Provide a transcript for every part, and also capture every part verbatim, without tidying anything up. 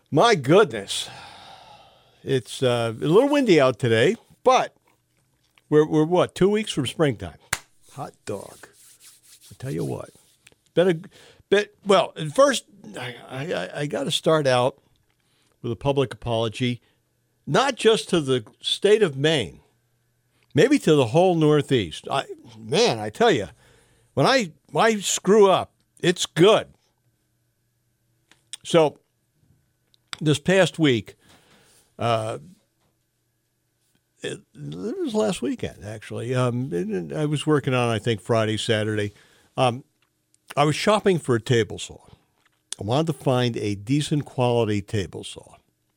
My goodness. It's uh, a little windy out today, but we're, we're what, two weeks from springtime? Hot dog. I tell you what. Better, bet, well, at first, I, I, I got to start out with a public apology, not just to the state of Maine, maybe to the whole Northeast. I, man, I tell you, when I, when I screw up, it's good. So, this past week, uh, it, it was last weekend, actually. Um, I was working on, I think, Friday, Saturday. Um, I was shopping for a table saw. I wanted to find a decent quality table saw.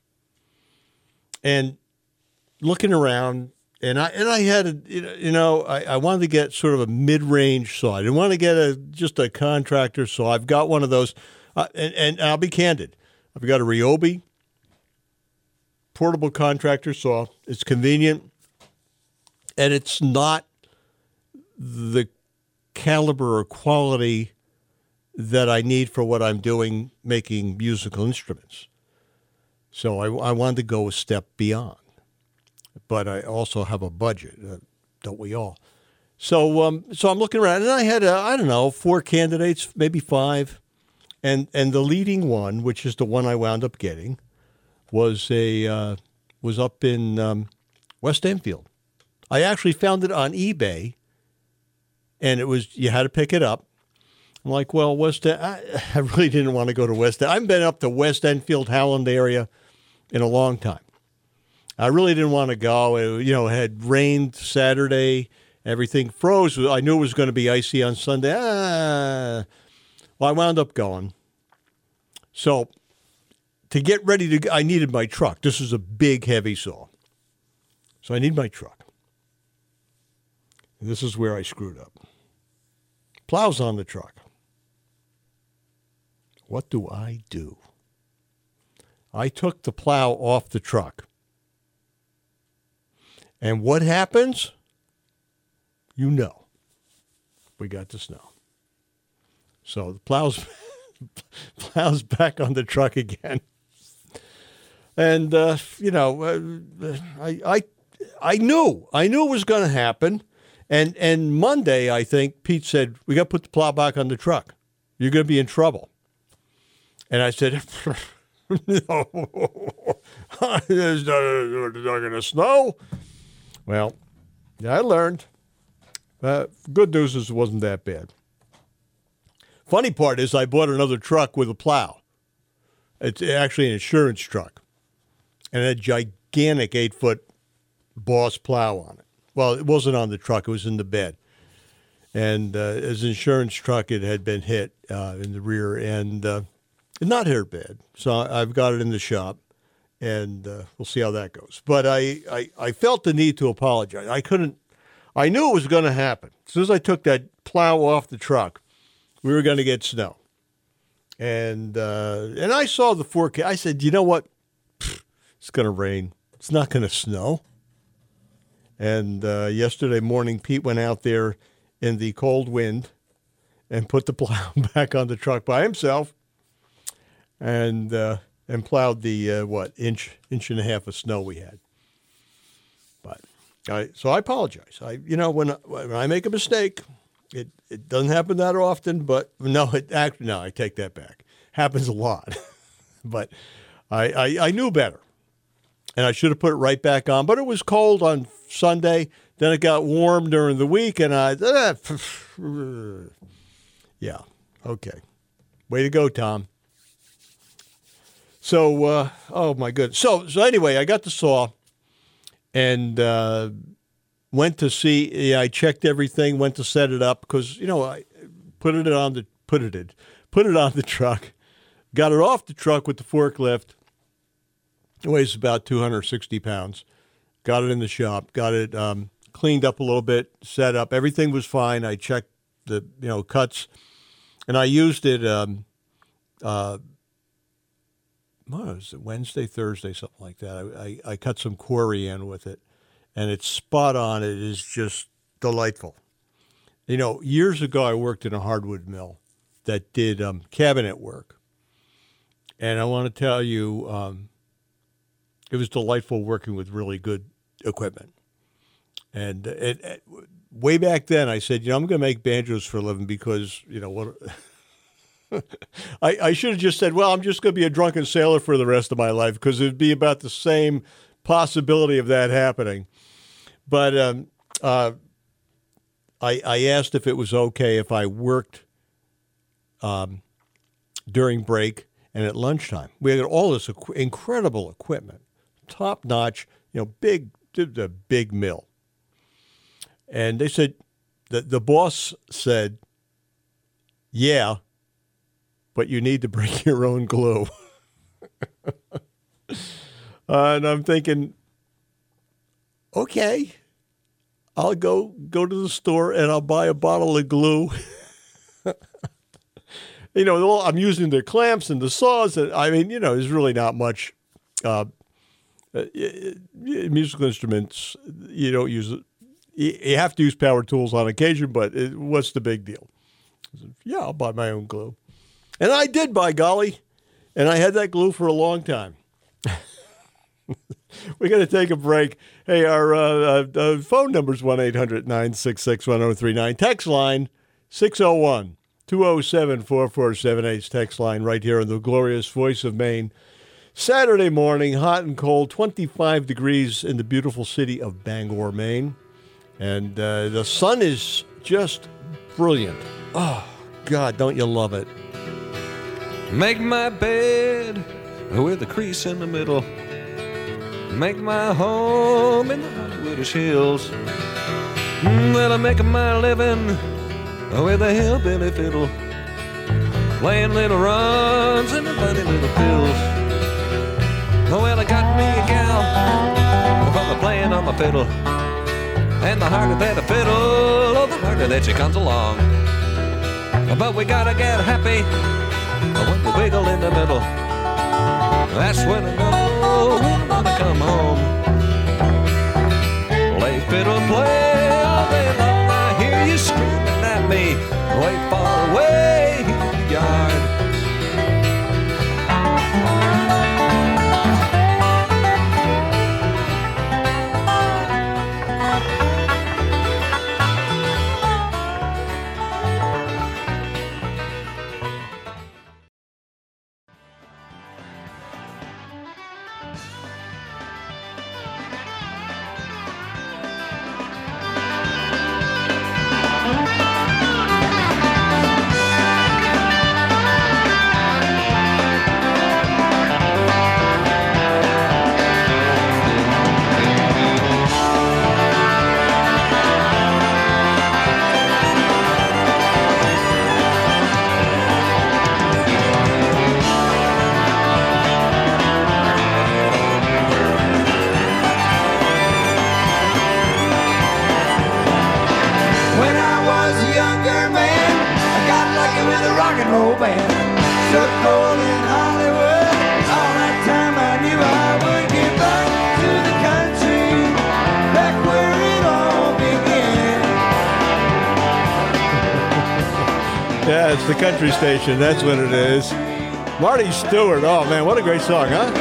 And looking around, and I and I had, a, you know, I, I wanted to get sort of a mid-range saw. I didn't want to get a just a contractor saw. I've got one of those, uh, and, and I'll be candid. I've got a Ryobi portable contractor saw. It's convenient, and it's not the caliber or quality that I need for what I'm doing, making musical instruments. So I, I wanted to go a step beyond. But I also have a budget, uh, don't we all? So um, so I'm looking around, and I had, uh, I don't know, four candidates, maybe five. And and the leading one, which is the one I wound up getting, was a uh, was up in um, West Enfield. I actually found it on eBay, and it was you had to pick it up. I'm like, well, West. I, I really didn't want to go to West. I've been up to West Enfield, Howland area, in a long time. I really didn't want to go. It, you know, it had rained Saturday, everything froze. I knew it was going to be icy on Sunday. Ah. Well, I wound up going. So to get ready to, I needed my truck. This is a big, heavy saw. So I need my truck. And this is where I screwed up. Plow's on the truck. What do I do? I took the plow off the truck. And what happens? You know. We got the snow. So the plow's, plow's back on the truck again. And, uh, you know, uh, I, I, I knew. I knew it was going to happen. And, and Monday, I think, Pete said, we got to put the plow back on the truck. You're going to be in trouble. And I said, no, it's not, not going to snow. Well, I learned. Uh, good news is it wasn't that bad. Funny part is I bought another truck with a plow. It's actually an insurance truck. And a gigantic eight-foot Boss plow on it. Well, it wasn't on the truck. It was in the bed. And uh, as an insurance truck, it had been hit uh, in the rear and uh, not hurt bad. So I've got it in the shop, and uh, we'll see how that goes. But I, I, I felt the need to apologize. I couldn't – I knew it was going to happen. As soon as I took that plow off the truck, we were going to get snow. And uh, and I saw the forecast. I said, you know what? Pfft, it's going to rain. It's not going to snow. And uh, yesterday morning, Pete went out there in the cold wind and put the plow back on the truck by himself and uh, and plowed the, uh, what, inch, inch and a half of snow we had. But I, so I apologize. I, you know, when, when I make a mistake, it, it doesn't happen that often, but no, it actually, no, I take that back. Happens a lot. But I, I, I knew better. And I should have put it right back on. But it was cold on Sunday. Then it got warm during the week, and I, uh, yeah, okay. Way to go, Tom. So, uh, oh, my goodness. So, so anyway, I got the saw and uh, went to see, yeah, I checked everything, went to set it up because, you know, I put it on the, put it in, put it on the truck, got it off the truck with the forklift. It weighs about two hundred sixty pounds. Got it in the shop, got it um, cleaned up a little bit, set up. Everything was fine. I checked the, you know, cuts, and I used it, um, uh, what was it, Wednesday, Thursday, something like that. I, I, I cut some corian with it, and it's spot on. It is just delightful. You know, years ago, I worked in a hardwood mill that did um, cabinet work. And I want to tell you, um, it was delightful working with really good equipment. And it, it, way back then, I said, you know, I'm going to make banjos for a living because, you know, what I, I should have just said, well, I'm just going to be a drunken sailor for the rest of my life because it'd be about the same possibility of that happening. But um, uh, I, I asked if it was okay if I worked um, during break and at lunchtime. We had all this equ- incredible equipment, top notch, you know, big, the big mill. And they said, the, the boss said, yeah, but you need to bring your own glue. uh, and I'm thinking, okay, I'll go go to the store and I'll buy a bottle of glue. You know, I'm using the clamps and the saws. And, I mean, you know, there's really not much. Uh, uh, musical instruments, you don't use it. You have to use power tools on occasion, but it, what's the big deal? Said, yeah, I'll buy my own glue. And I did, by golly. And I had that glue for a long time. We're going to take a break. Hey, our uh, uh, phone number is one eight hundred nine six six one oh three nine. Text line six oh one two oh seven four four seven eight. Text line right here on the glorious voice of Maine. Saturday morning, hot and cold, twenty-five degrees in the beautiful city of Bangor, Maine. And uh, the sun is just brilliant. Oh, God, don't you love it? Make my bed with a crease in the middle. Make my home in the Hollywoodish hills. Well, I'm making my living with a hillbilly fiddle, playing little runs and the funny little pills. Well, I got me a gal from the playing on my fiddle. And the harder that a fiddle, oh, the harder that she comes along. But we gotta get happy when we wiggle in the middle. That's when I know when I wanna come home. Play fiddle, play all day long. I hear you screaming at me way far away in the yard. Yeah, it's the country station. That's what it is. Marty Stewart. Oh, man, what a great song, huh?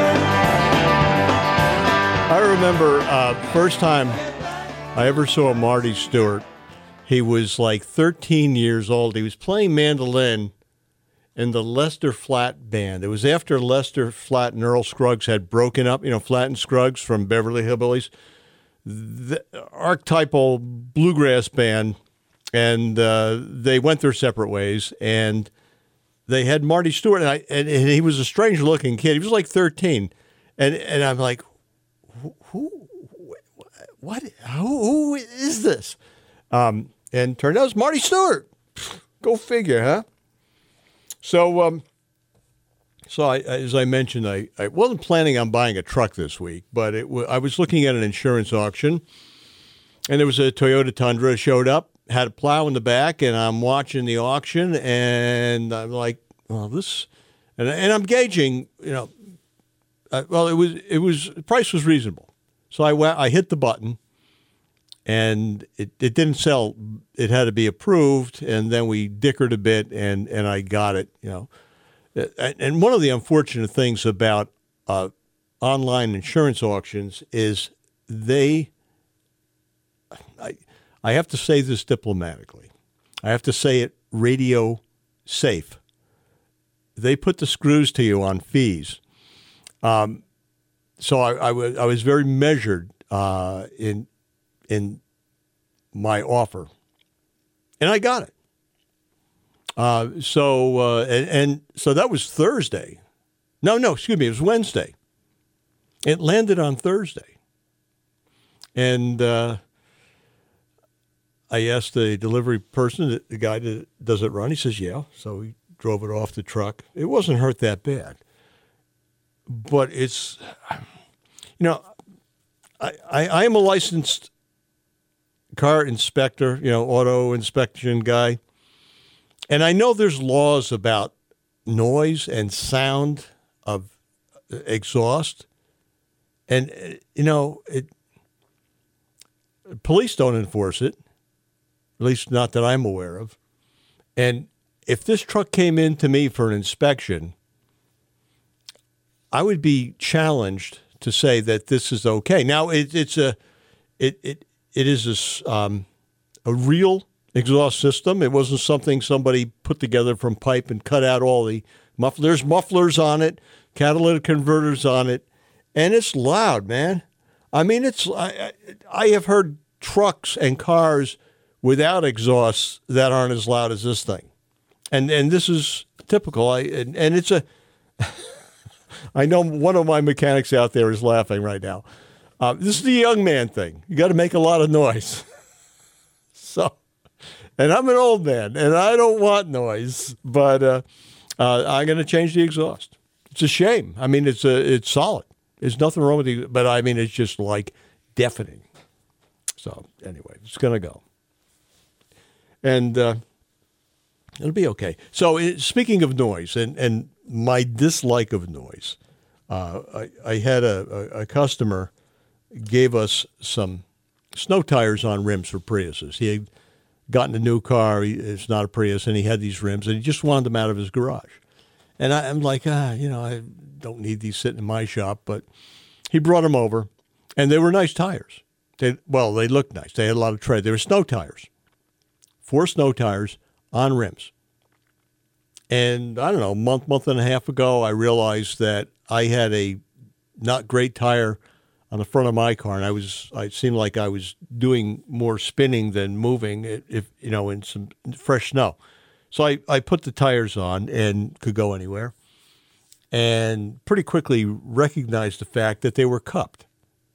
I remember uh, first time I ever saw Marty Stewart. He was like thirteen years old. He was playing mandolin in the Lester Flatt Band. It was after Lester Flatt and Earl Scruggs had broken up, you know, Flatt and Scruggs from Beverly Hillbillies. The archetypal bluegrass band. And uh, they went their separate ways, and they had Marty Stewart, and, I, and, and he was a strange-looking kid. He was like thirteen, and and I'm like, who, who what, who, who is this? Um, and turned out it was Marty Stewart. Go figure, huh? So, um, so I, as I mentioned, I, I wasn't planning on buying a truck this week, but it w- I was looking at an insurance auction, and there was a Toyota Tundra showed up. Had a plow in the back, and I'm watching the auction, and I'm like, well, this, and, and I'm gauging, you know, uh, well, it was, it was, the price was reasonable. So I went, I hit the button, and it, it didn't sell. It had to be approved, and then we dickered a bit, and, and I got it, you know. and one of the unfortunate things about uh, online insurance auctions is they, I, I have to say this diplomatically. I have to say it radio safe. They put the screws to you on fees. Um, so I, I, was, I was very measured uh, in in my offer, and I got it. Uh, so uh, and, and so that was Thursday. No, no, excuse me, it was Wednesday. It landed on Thursday, and uh, I asked the delivery person, the guy that does it run. He says, "Yeah." So he drove it off the truck. It wasn't hurt that bad, but it's, you know, I, I, I am a licensed car inspector, you know, auto inspection guy. And I know there's laws about noise and sound of exhaust. And, you know, it, police don't enforce it, at least not that I'm aware of. And if this truck came in to me for an inspection, I would be challenged to say that this is okay. Now, it, it's a, it it it is a, um, a real exhaust system. It wasn't something somebody put together from pipe and cut out all the mufflers. There's mufflers on it, catalytic converters on it, and it's loud, man. I mean, it's I, I have heard trucks and cars without exhausts that aren't as loud as this thing. And and this is typical. I and, and it's a. I know one of my mechanics out there is laughing right now. Uh, this is the young man thing. You got to make a lot of noise. So, and I'm an old man, and I don't want noise. But uh, uh, I'm going to change the exhaust. It's a shame. I mean, it's a it's solid. There's nothing wrong with it. But I mean, it's just like deafening. So anyway, it's going to go. And. Uh, It'll be okay. So it, speaking of noise and, and my dislike of noise, uh, I, I had a, a, a customer gave us some snow tires on rims for Priuses. He had gotten a new car. He, it's not a Prius, and he had these rims, and he just wanted them out of his garage. And I, I'm like, ah, you know, I don't need these sitting in my shop. But he brought them over, and they were nice tires. They, well, they looked nice. They had a lot of tread. They were snow tires, four snow tires on rims. And I don't know, a month, month and a half ago, I realized that I had a not great tire on the front of my car, and I was, I seemed like I was doing more spinning than moving, if you know, in some fresh snow. So I, I put the tires on and could go anywhere, and pretty quickly recognized the fact that they were cupped.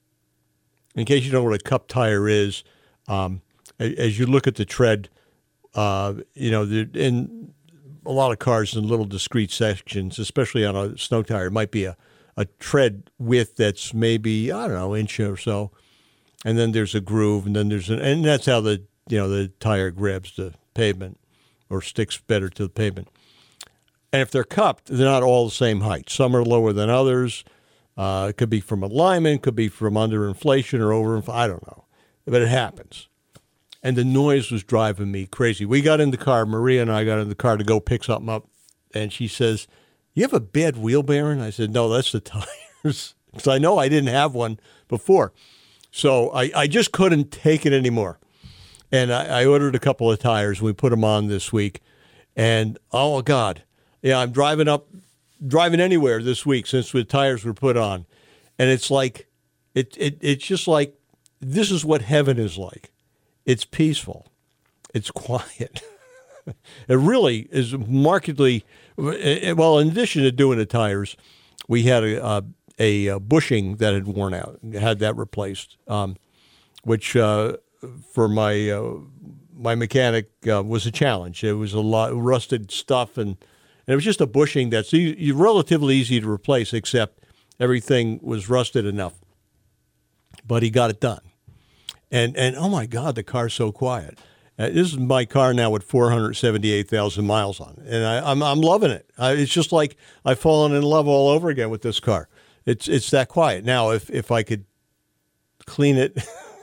In case you don't know what a cupped tire is, um, as you look at the tread, uh, you know, in a lot of cars in little discrete sections, especially on a snow tire, it might be a, a tread width that's maybe, I don't know, inch or so. And then there's a groove, and then there's an, and that's how the, you know, the tire grabs the pavement or sticks better to the pavement. And if they're cupped, they're not all the same height. Some are lower than others. Uh, it could be from alignment, could be from underinflation or over, I don't know. But it happens. And the noise was driving me crazy. We got in the car, Maria and I got in the car to go pick something up, and she says, "You have a bad wheel bearing?" I said, "No, that's the tires." Because I know I didn't have one before. So I, I just couldn't take it anymore. And I, I ordered a couple of tires. We put them on this week. And, oh, God, yeah, I'm driving up, driving anywhere this week since the tires were put on. And it's like, it, it it's just like, this is what heaven is like. It's peaceful. It's quiet. It really is markedly, well, in addition to doing the tires, we had a, a, a bushing that had worn out, had that replaced, um, which uh, for my uh, my mechanic uh, was a challenge. It was a lot of rusted stuff, and, and it was just a bushing that's e- relatively easy to replace, except everything was rusted enough. But he got it done. And, and oh, my God, the car's so quiet. Uh, this is my car now with four hundred seventy-eight thousand miles on it, and I, I'm I'm loving it. I, it's just like I've fallen in love all over again with this car. It's it's that quiet. Now, if, if I could clean it,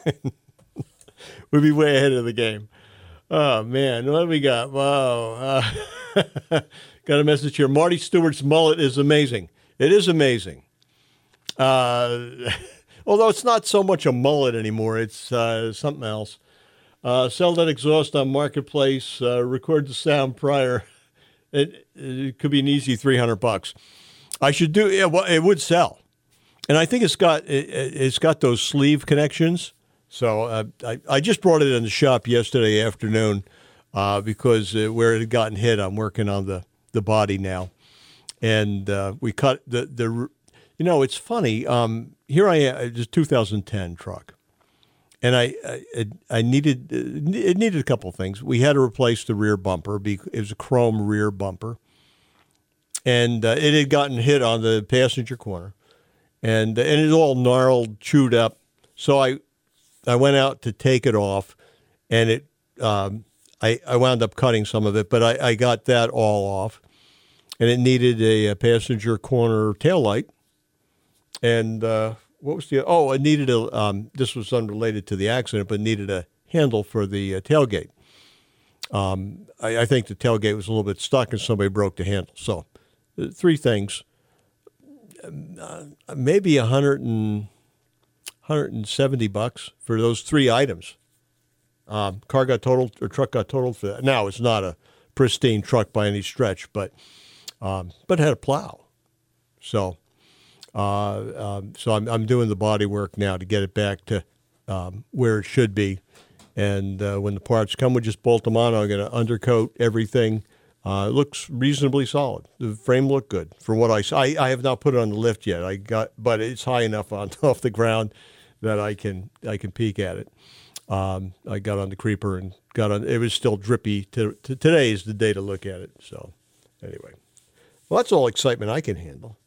we'd be way ahead of the game. Oh, man, what have we got? Wow. Uh, got a message here. Marty Stewart's mullet is amazing. It is amazing. Uh, although it's not so much a mullet anymore. It's uh, something else. Uh, sell that exhaust on Marketplace. Uh, record the sound prior. It, it could be an easy three hundred bucks. I should do it. Well, it would sell. And I think it's got it, it's got those sleeve connections. So uh, I, I just brought it in the shop yesterday afternoon uh, because uh, where it had gotten hit, I'm working on the, the body now. And uh, we cut the, the, you know, it's funny. Um, here I am, it's a two thousand ten truck. And I I, I needed, it needed a couple of things. We had to replace the rear bumper. It was a chrome rear bumper. And uh, it had gotten hit on the passenger corner. And, and it was all gnarled, chewed up. So I I went out to take it off, and it um, I, I wound up cutting some of it, but I, I got that all off. And it needed a, a passenger corner taillight. And uh, what was the, oh, it needed a, um, this was unrelated to the accident, but needed a handle for the uh, tailgate. Um, I, I think the tailgate was a little bit stuck and somebody broke the handle. So uh, three things, uh, maybe a hundred and, one hundred seventy bucks for those three items. Um, car got totaled, or truck got totaled for that. Now, it's not a pristine truck by any stretch, but um, but it had a plow. So uh, um, so I'm, I'm doing the body work now to get it back to um, where it should be. And uh, when the parts come, we just bolt them on. I'm going to undercoat everything. Uh, it looks reasonably solid. The frame looked good for what I saw. I, I have not put it on the lift yet. I got, but it's high enough on off the ground that I can I can peek at it. Um, I got on the creeper and got on. It was still drippy. To, to, today is the day to look at it. So anyway, well, that's all excitement I can handle.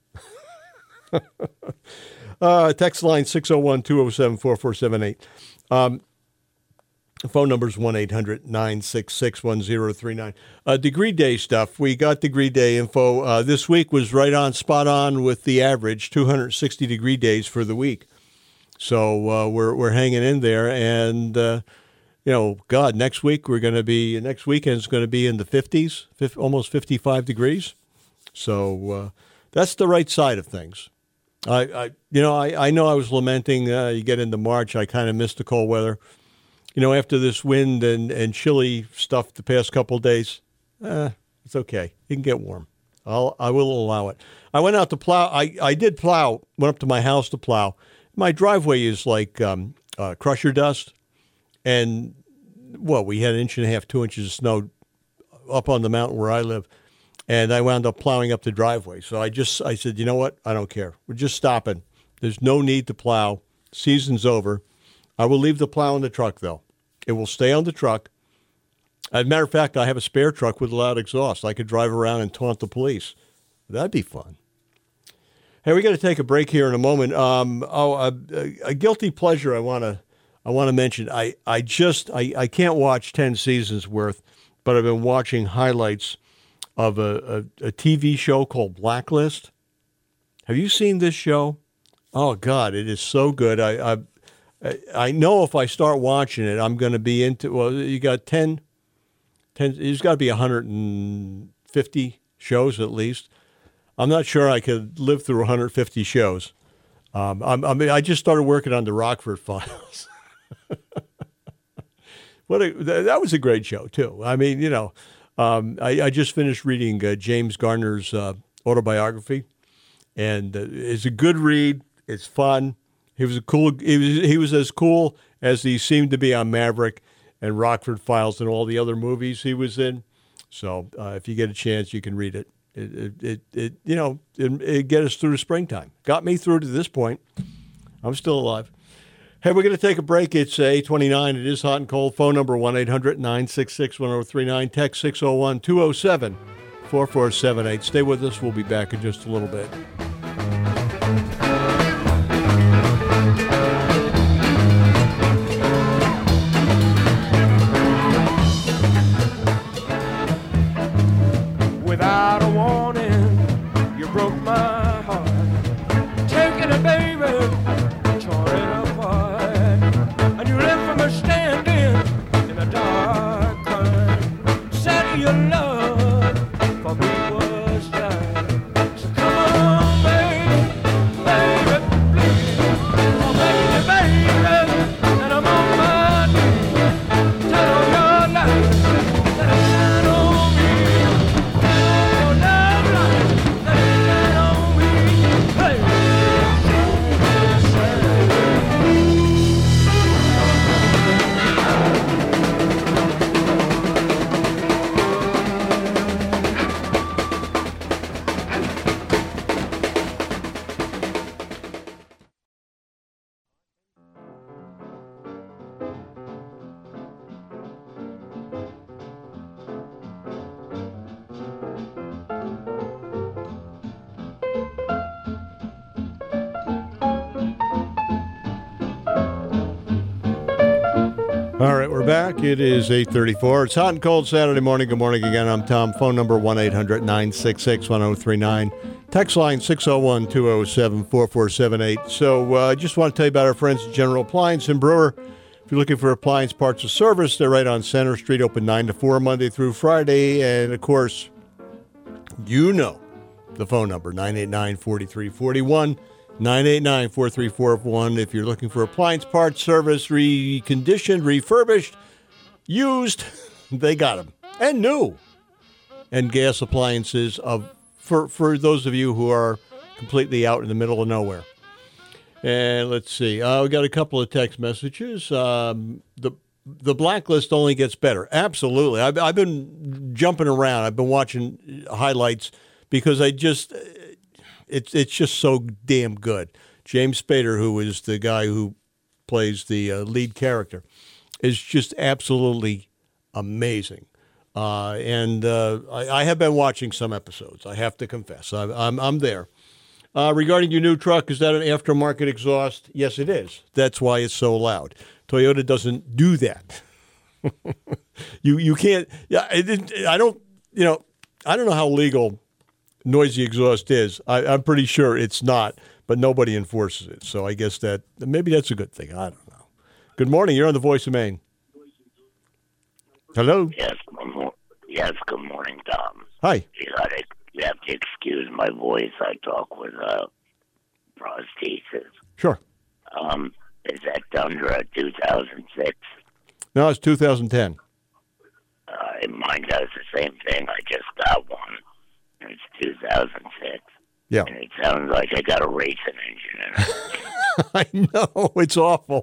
uh, text line six oh one, two oh seven, four four seven eight. Um, phone number is one eight hundred, nine six six, one oh three nine. Uh, degree day stuff. We got degree day info. Uh, this week was right on, spot on with the average, two hundred sixty degree days for the week. So uh, we're we're hanging in there, and uh, you know, God, next week we're going to be next weekend's going to be in the fifties, fifty, almost fifty-five degrees. So uh, that's the right side of things. I, I you know I, I know I was lamenting. Uh, you get into March, I kind of missed the cold weather. You know, after this wind and, and chilly stuff the past couple of days, eh, it's okay. It can get warm. I'll I will allow it. I went out to plow. I I did plow. Went up to my house to plow. My driveway is like um, uh, crusher dust, and, well, we had an inch and a half, two inches of snow up on the mountain where I live, and I wound up plowing up the driveway. So I just, I said, you know what? I don't care. We're just stopping. There's no need to plow. Season's over. I will leave the plow in the truck, though. It will stay on the truck. As a matter of fact, I have a spare truck with loud exhaust. I could drive around and taunt the police. That'd be fun. Hey, we got to take a break here in a moment. Um, oh, a, a guilty pleasure I want to I want to mention. I, I just I, I can't watch ten seasons worth, but I've been watching highlights of a, a, a T V show called Blacklist. Have you seen this show? Oh God, it is so good. I I, I know if I start watching it, I'm going to be into. Well, you got ten, ten. There's got to be one hundred fifty shows at least. I'm not sure I could live through one hundred fifty shows. Um, I, I mean, I just started working on the Rockford Files. What a, that was a great show too. I mean, you know, um, I, I just finished reading uh, James Garner's uh, autobiography, and uh, it's a good read. It's fun. He was a cool. He was he was as cool as he seemed to be on Maverick and Rockford Files and all the other movies he was in. So uh, if you get a chance, you can read it. It, it, it, it you know, it, it get us through springtime. Got me through to this point. I'm still alive. Hey, we're going to take a break. It's eight twenty-nine. It is hot and cold. Phone number one eight hundred, nine six six, one oh three nine. Text six oh one, two oh seven, four four seven eight. Stay with us. We'll be back in just a little bit. Without a warning, you broke my heart. Taking it, baby, tore it apart. And you left me standing in the dark, crying. Said your love for me was back. It is eight thirty-four. It's hot and cold Saturday morning. Good morning again. I'm Tom. Phone number one eight hundred nine six six one oh three nine. Text line six oh one two oh seven four four seven eight. So uh, I just want to tell you about our friends at General Appliance in Brewer. If you're looking for appliance parts or service, they're right on Center Street, open nine to four Monday through Friday. And, of course, you know the phone number, nine eight nine, four three four one. nine eight nine, four three four one. If you're looking for appliance parts, service, reconditioned, refurbished, used, they got them. And new. And gas appliances of for, for those of you who are completely out in the middle of nowhere. And let's see. Uh, we got a couple of text messages. Um, the the blacklist only gets better. Absolutely. I've, I've been jumping around. I've been watching highlights because I just... It's it's just so damn good. James Spader, who is the guy who plays the uh, lead character, is just absolutely amazing. Uh, and uh, I, I have been watching some episodes. I have to confess, I, I'm I'm there. Uh, regarding your new truck, is that an aftermarket exhaust? Yes, it is. That's why it's so loud. Toyota doesn't do that. you you can't. Yeah, it, I don't. You know, I don't know how legal noisy exhaust is. I, I'm pretty sure it's not, but nobody enforces it. So I guess that maybe that's a good thing. I don't know. Good morning. You're on the Voice of Maine. Hello. Yes. Good mo- yes. Good morning, Tom. Hi. You got to you have to excuse my voice. I talk with uh, prosthesis. Sure. Um, is that Tundra two thousand six? No, it's two thousand ten. Uh, mine does the same thing. I just got one. It's two thousand six. Yeah. And it sounds like I got a racing engine in it. I know. It's awful.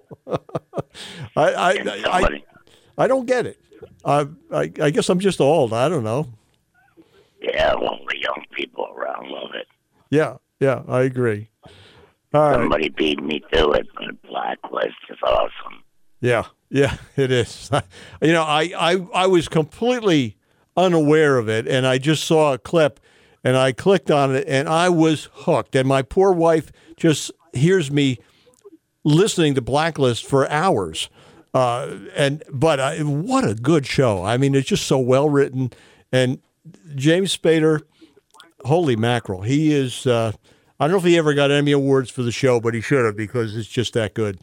I, I, I, somebody, I, I don't get it. Uh, I, I guess I'm just old. I don't know. Yeah, well, the young people around love it. Yeah. Yeah, I agree. All Somebody right. beat me to it, but Blacklist is awesome. Yeah. Yeah, it is. You know, I, I, I was completely unaware of it, and I just saw a clip, and I clicked on it, and I was hooked. And my poor wife just hears me listening to Blacklist for hours. Uh, and but I, what a good show! I mean, it's just so well written. And James Spader, holy mackerel, he is. Uh, I don't know if he ever got Emmy awards for the show, but he should have because it's just that good.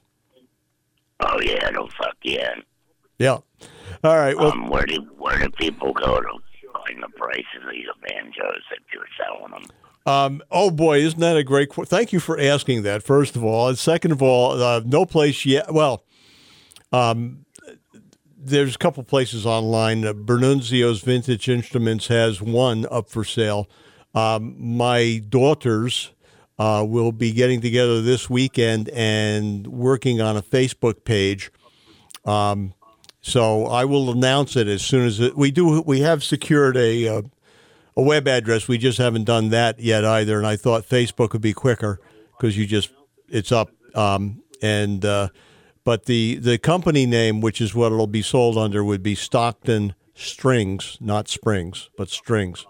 Oh yeah, no fuck yeah. Yeah. All right. Well, um, where do where do people go to find the prices of these banjos that you're selling them? Um, oh boy, isn't that a great qu- thank you for asking that, first of all. And second of all, uh, no place yet. Well, um, there's a couple places online. Uh, Bernunzio's Vintage Instruments has one up for sale. Um, my daughters uh, will be getting together this weekend and working on a Facebook page. Um, so I will announce it as soon as it, we do. We have secured a uh, a web address. We just haven't done that yet either. And I thought Facebook would be quicker because you just it's up. Um, and uh, but the the company name, which is what it'll be sold under, would be Stockton Strings, not Springs, but Strings.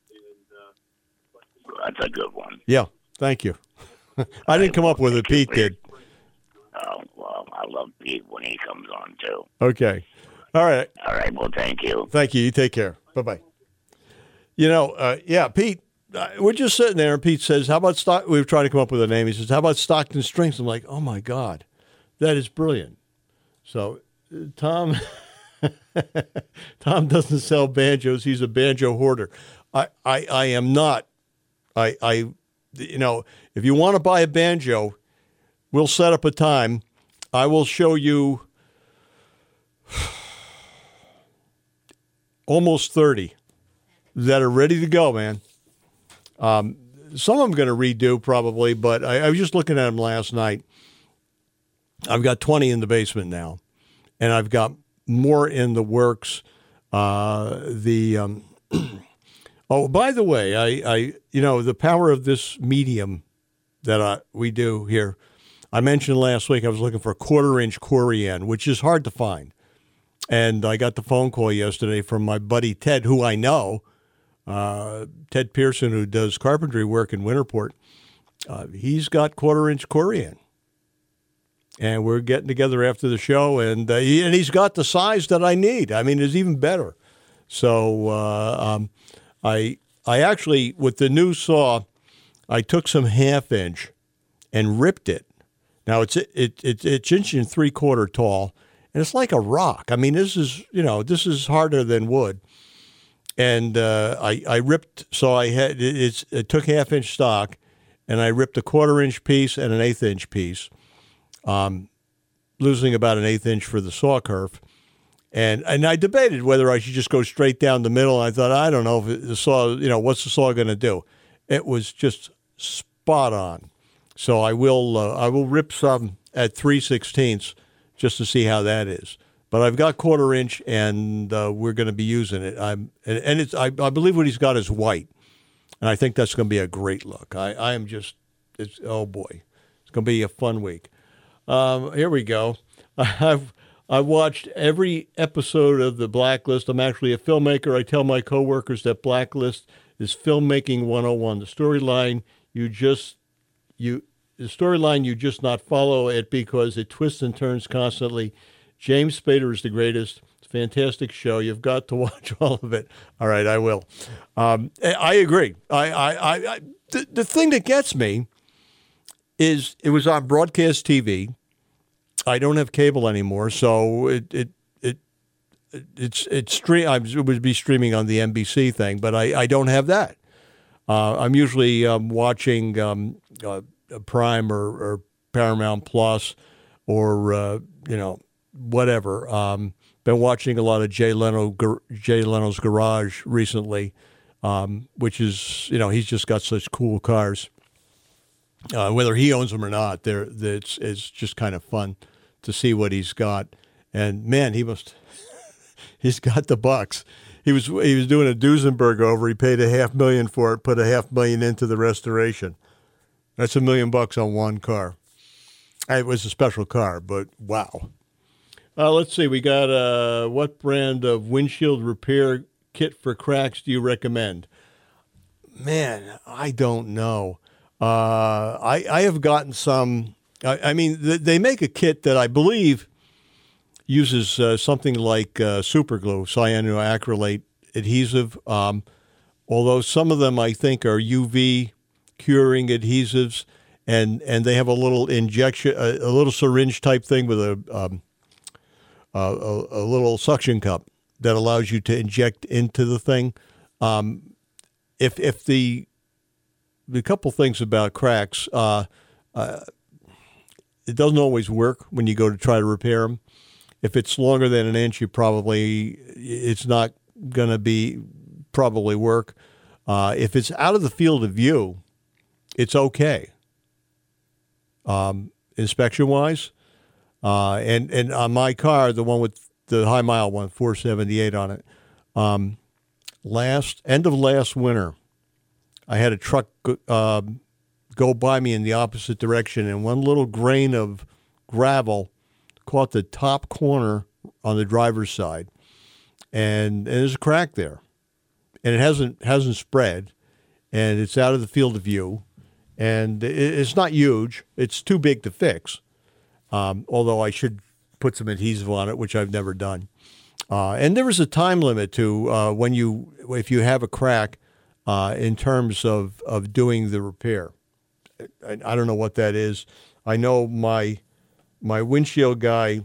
That's a good one. Yeah, thank you. I didn't come up with it. Pete did. Oh, well, I love Pete when he comes on, too. Okay. All right. All right, well, thank you. Thank you. You take care. Bye-bye. You know, uh, yeah, Pete, uh, we're just sitting there, and Pete says, how about Stock? We were trying to come up with a name. He says, how about Stockton Strings? I'm like, oh, my God, that is brilliant. So uh, Tom, Tom doesn't sell banjos. He's a banjo hoarder. I, I, I am not. I, I, you know, if you want to buy a banjo, we'll set up a time. I will show you almost thirty that are ready to go, man. Um, some of them going to redo probably, but I, I was just looking at them last night. I've got twenty in the basement now, and I've got more in the works. Uh, the um, oh, by the way, I, I you know the power of this medium that I, we do here. I mentioned last week I was looking for a quarter-inch Corian, which is hard to find. And I got the phone call yesterday from my buddy Ted, who I know, uh, Ted Pearson, who does carpentry work in Winterport. Uh, he's got quarter-inch Corian. and we're getting together after the show, and uh, he, and he's got the size that I need. I mean, it's even better. So uh, um, I I actually, with the new saw, I took some half inch and ripped it. Now it's it, it, it it's inch and three quarter tall, and it's like a rock. I mean, this is you know this is harder than wood. And uh, I I ripped so I had it, it's it took half inch stock, and I ripped a quarter inch piece and an eighth inch piece, um, losing about an eighth inch for the saw kerf. And and I debated whether I should just go straight down the middle. I thought, I don't know if it, the saw, you know, what's the saw going to do? It was just spot on. So I will uh, I will rip some at three sixteenths just to see how that is. But I've got quarter inch, and uh, we're going to be using it. I'm and, and it's I, I believe what he's got is white, and I think that's going to be a great look. I, I am just it's oh boy, it's going to be a fun week. Um, here we go. I've I watched every episode of The Blacklist. I'm actually a filmmaker. I tell my coworkers that Blacklist is filmmaking one oh one. The storyline you just you the storyline you just not follow it because it twists and turns constantly. James Spader is the greatest. It's a fantastic show. You've got to watch all of it. All right, I will. Um, I agree. I, I, I, I the, the thing that gets me is it was on broadcast T V. I don't have cable anymore, so it it it it's it's stream. I would be streaming on the N B C thing, but I, I don't have that. Uh, I'm usually um, watching um, uh, Prime or, or Paramount Plus or uh, you know whatever. Um, been watching a lot of Jay Leno Jay Leno's Garage recently, um, which is you know he's just got such cool cars. Uh, whether he owns them or not, there it's it's just kind of fun to see what he's got. And man, he must he's got the bucks. He was he was doing a Duesenberg over. He paid a half million for it, put a half million into the restoration. That's a million bucks on one car. It was a special car, but wow. Uh, let's see. We got uh, what brand of windshield repair kit for cracks do you recommend? Man, I don't know. Uh, I, I have gotten some, I, I mean, th- they make a kit that I believe uses uh, something like uh, super glue, cyanoacrylate adhesive, um, although some of them I think are U V curing adhesives, and, and they have a little injection, a, a little syringe type thing with a, um, a, a, a little suction cup that allows you to inject into the thing. Um, if if the A couple things about cracks. Uh, uh, it doesn't always work when you go to try to repair them. If it's longer than an inch, you probably it's not going to be probably work. Uh, if it's out of the field of view, it's okay. Um, inspection wise, uh, and and on my car, the one with the high mile one, four seventy-eight on it. Um, last end of last winter, I had a truck uh, go by me in the opposite direction, and one little grain of gravel caught the top corner on the driver's side, and, and there's a crack there, and it hasn't hasn't spread, and it's out of the field of view, and it, it's not huge. It's too big to fix, um, although I should put some adhesive on it, which I've never done. Uh, and there is a time limit to uh, when you if you have a crack. Uh, in terms of, of doing the repair. I, I don't know what that is. I know my my windshield guy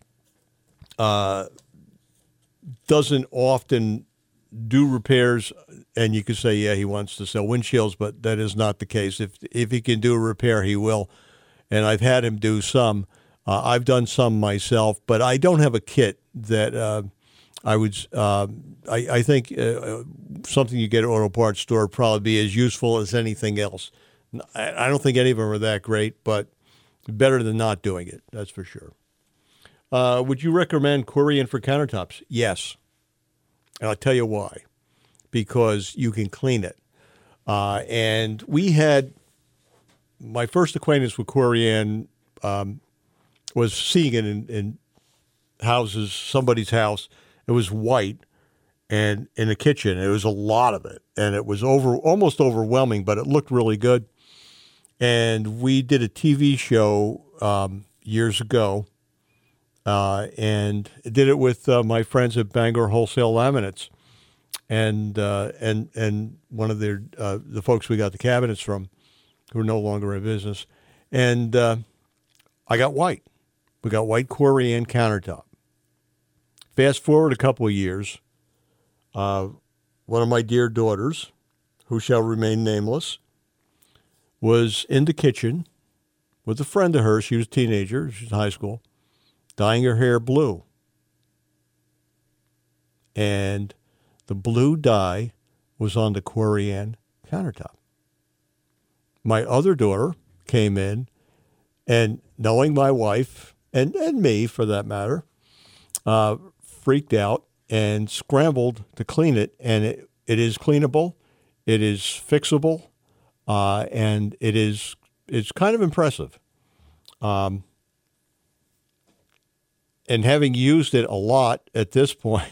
uh, doesn't often do repairs, and you could say, yeah, he wants to sell windshields, but that is not the case. If if he can do a repair, he will. And I've had him do some. Uh, I've done some myself, but I don't have a kit that uh, I would. Uh, I, I think uh, something you get at an auto parts store would probably be as useful as anything else. I, I don't think any of them are that great, but better than not doing it. That's for sure. Uh, would you recommend Corian for countertops? Yes. And I'll tell you why. Because you can clean it. Uh, and we had my first acquaintance with Corian um, was seeing it in, in houses, somebody's house. It was white. And in the kitchen, it was a lot of it, and it was over almost overwhelming, but it looked really good. And we did a T V show um, years ago, uh, and did it with uh, my friends at Bangor Wholesale Laminates, and uh, and and one of their uh, the folks we got the cabinets from, who are no longer in business, and uh, I got white. We got white Corian countertop. Fast forward a couple of years, uh, one of my dear daughters, who shall remain nameless, was in the kitchen with a friend of hers. She was a teenager. She's in high school, dyeing her hair blue. And the blue dye was on the Corian countertop. My other daughter came in, and knowing my wife, and, and me for that matter, uh, freaked out and scrambled to clean it. And it, it is cleanable. It is fixable. Uh, and it is it's kind of impressive. Um, and having used it a lot at this point,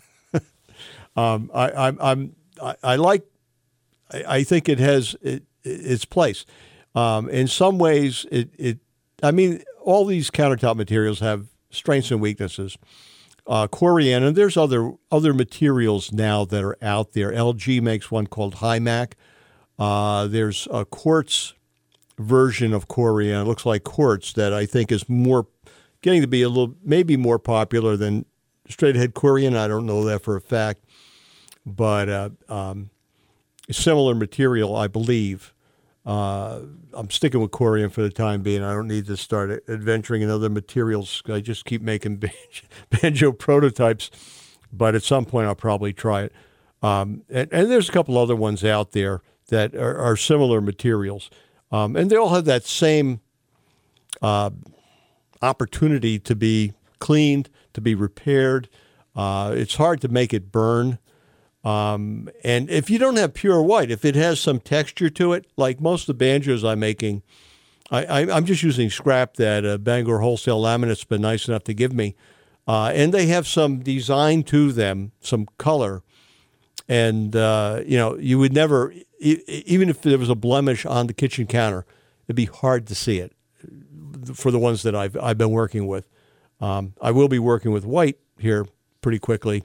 um, I, I'm, I'm I, I like I, I think it has it, its place. Um, in some ways, it, it I mean, all these countertop materials have strengths and weaknesses. Uh, Corian, and there's other other materials now that are out there. L G makes one called Hymac. Uh, there's a quartz version of Corian. It looks like quartz that I think is more getting to be a little, maybe more popular than straight ahead Corian. I don't know that for a fact, but uh, um, similar material, I believe. Uh, I'm sticking with Corian for the time being. I don't need to start adventuring in other materials. I just keep making banjo, banjo prototypes, but at some point I'll probably try it. Um, and, and there's a couple other ones out there that are, are similar materials. Um, and they all have that same uh, opportunity to be cleaned, to be repaired. Uh, it's hard to make it burn. Um, and if you don't have pure white, if it has some texture to it, like most of the banjos I'm making, I, I, I'm just using scrap that uh, Bangor Wholesale Laminate's been nice enough to give me. Uh, and they have some design to them, some color. And, uh, you know, you would never, e- even if there was a blemish on the kitchen counter, it'd be hard to see it for the ones that I've, I've been working with. Um, I will be working with white here pretty quickly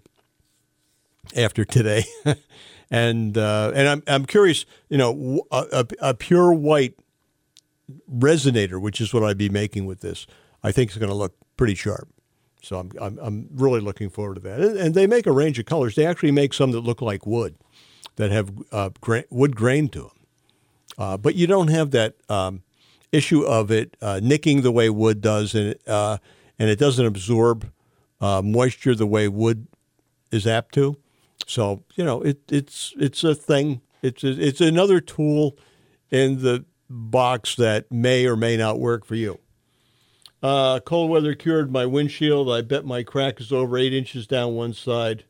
after today. and uh, and I'm, I'm curious, you know, a, a, a pure white resonator, which is what I'd be making with this, I think is going to look pretty sharp. So I'm, I'm I'm really looking forward to that. And, and they make a range of colors. They actually make some that look like wood, that have uh, gra- wood grain to them. Uh, but you don't have that um, issue of it uh, nicking the way wood does, and it, uh, and it doesn't absorb uh, moisture the way wood is apt to. So you know it it's it's a thing. It's a, it's another tool in the box that may or may not work for you. Uh, cold weather cured my windshield. I bet my crack is over eight inches down one side.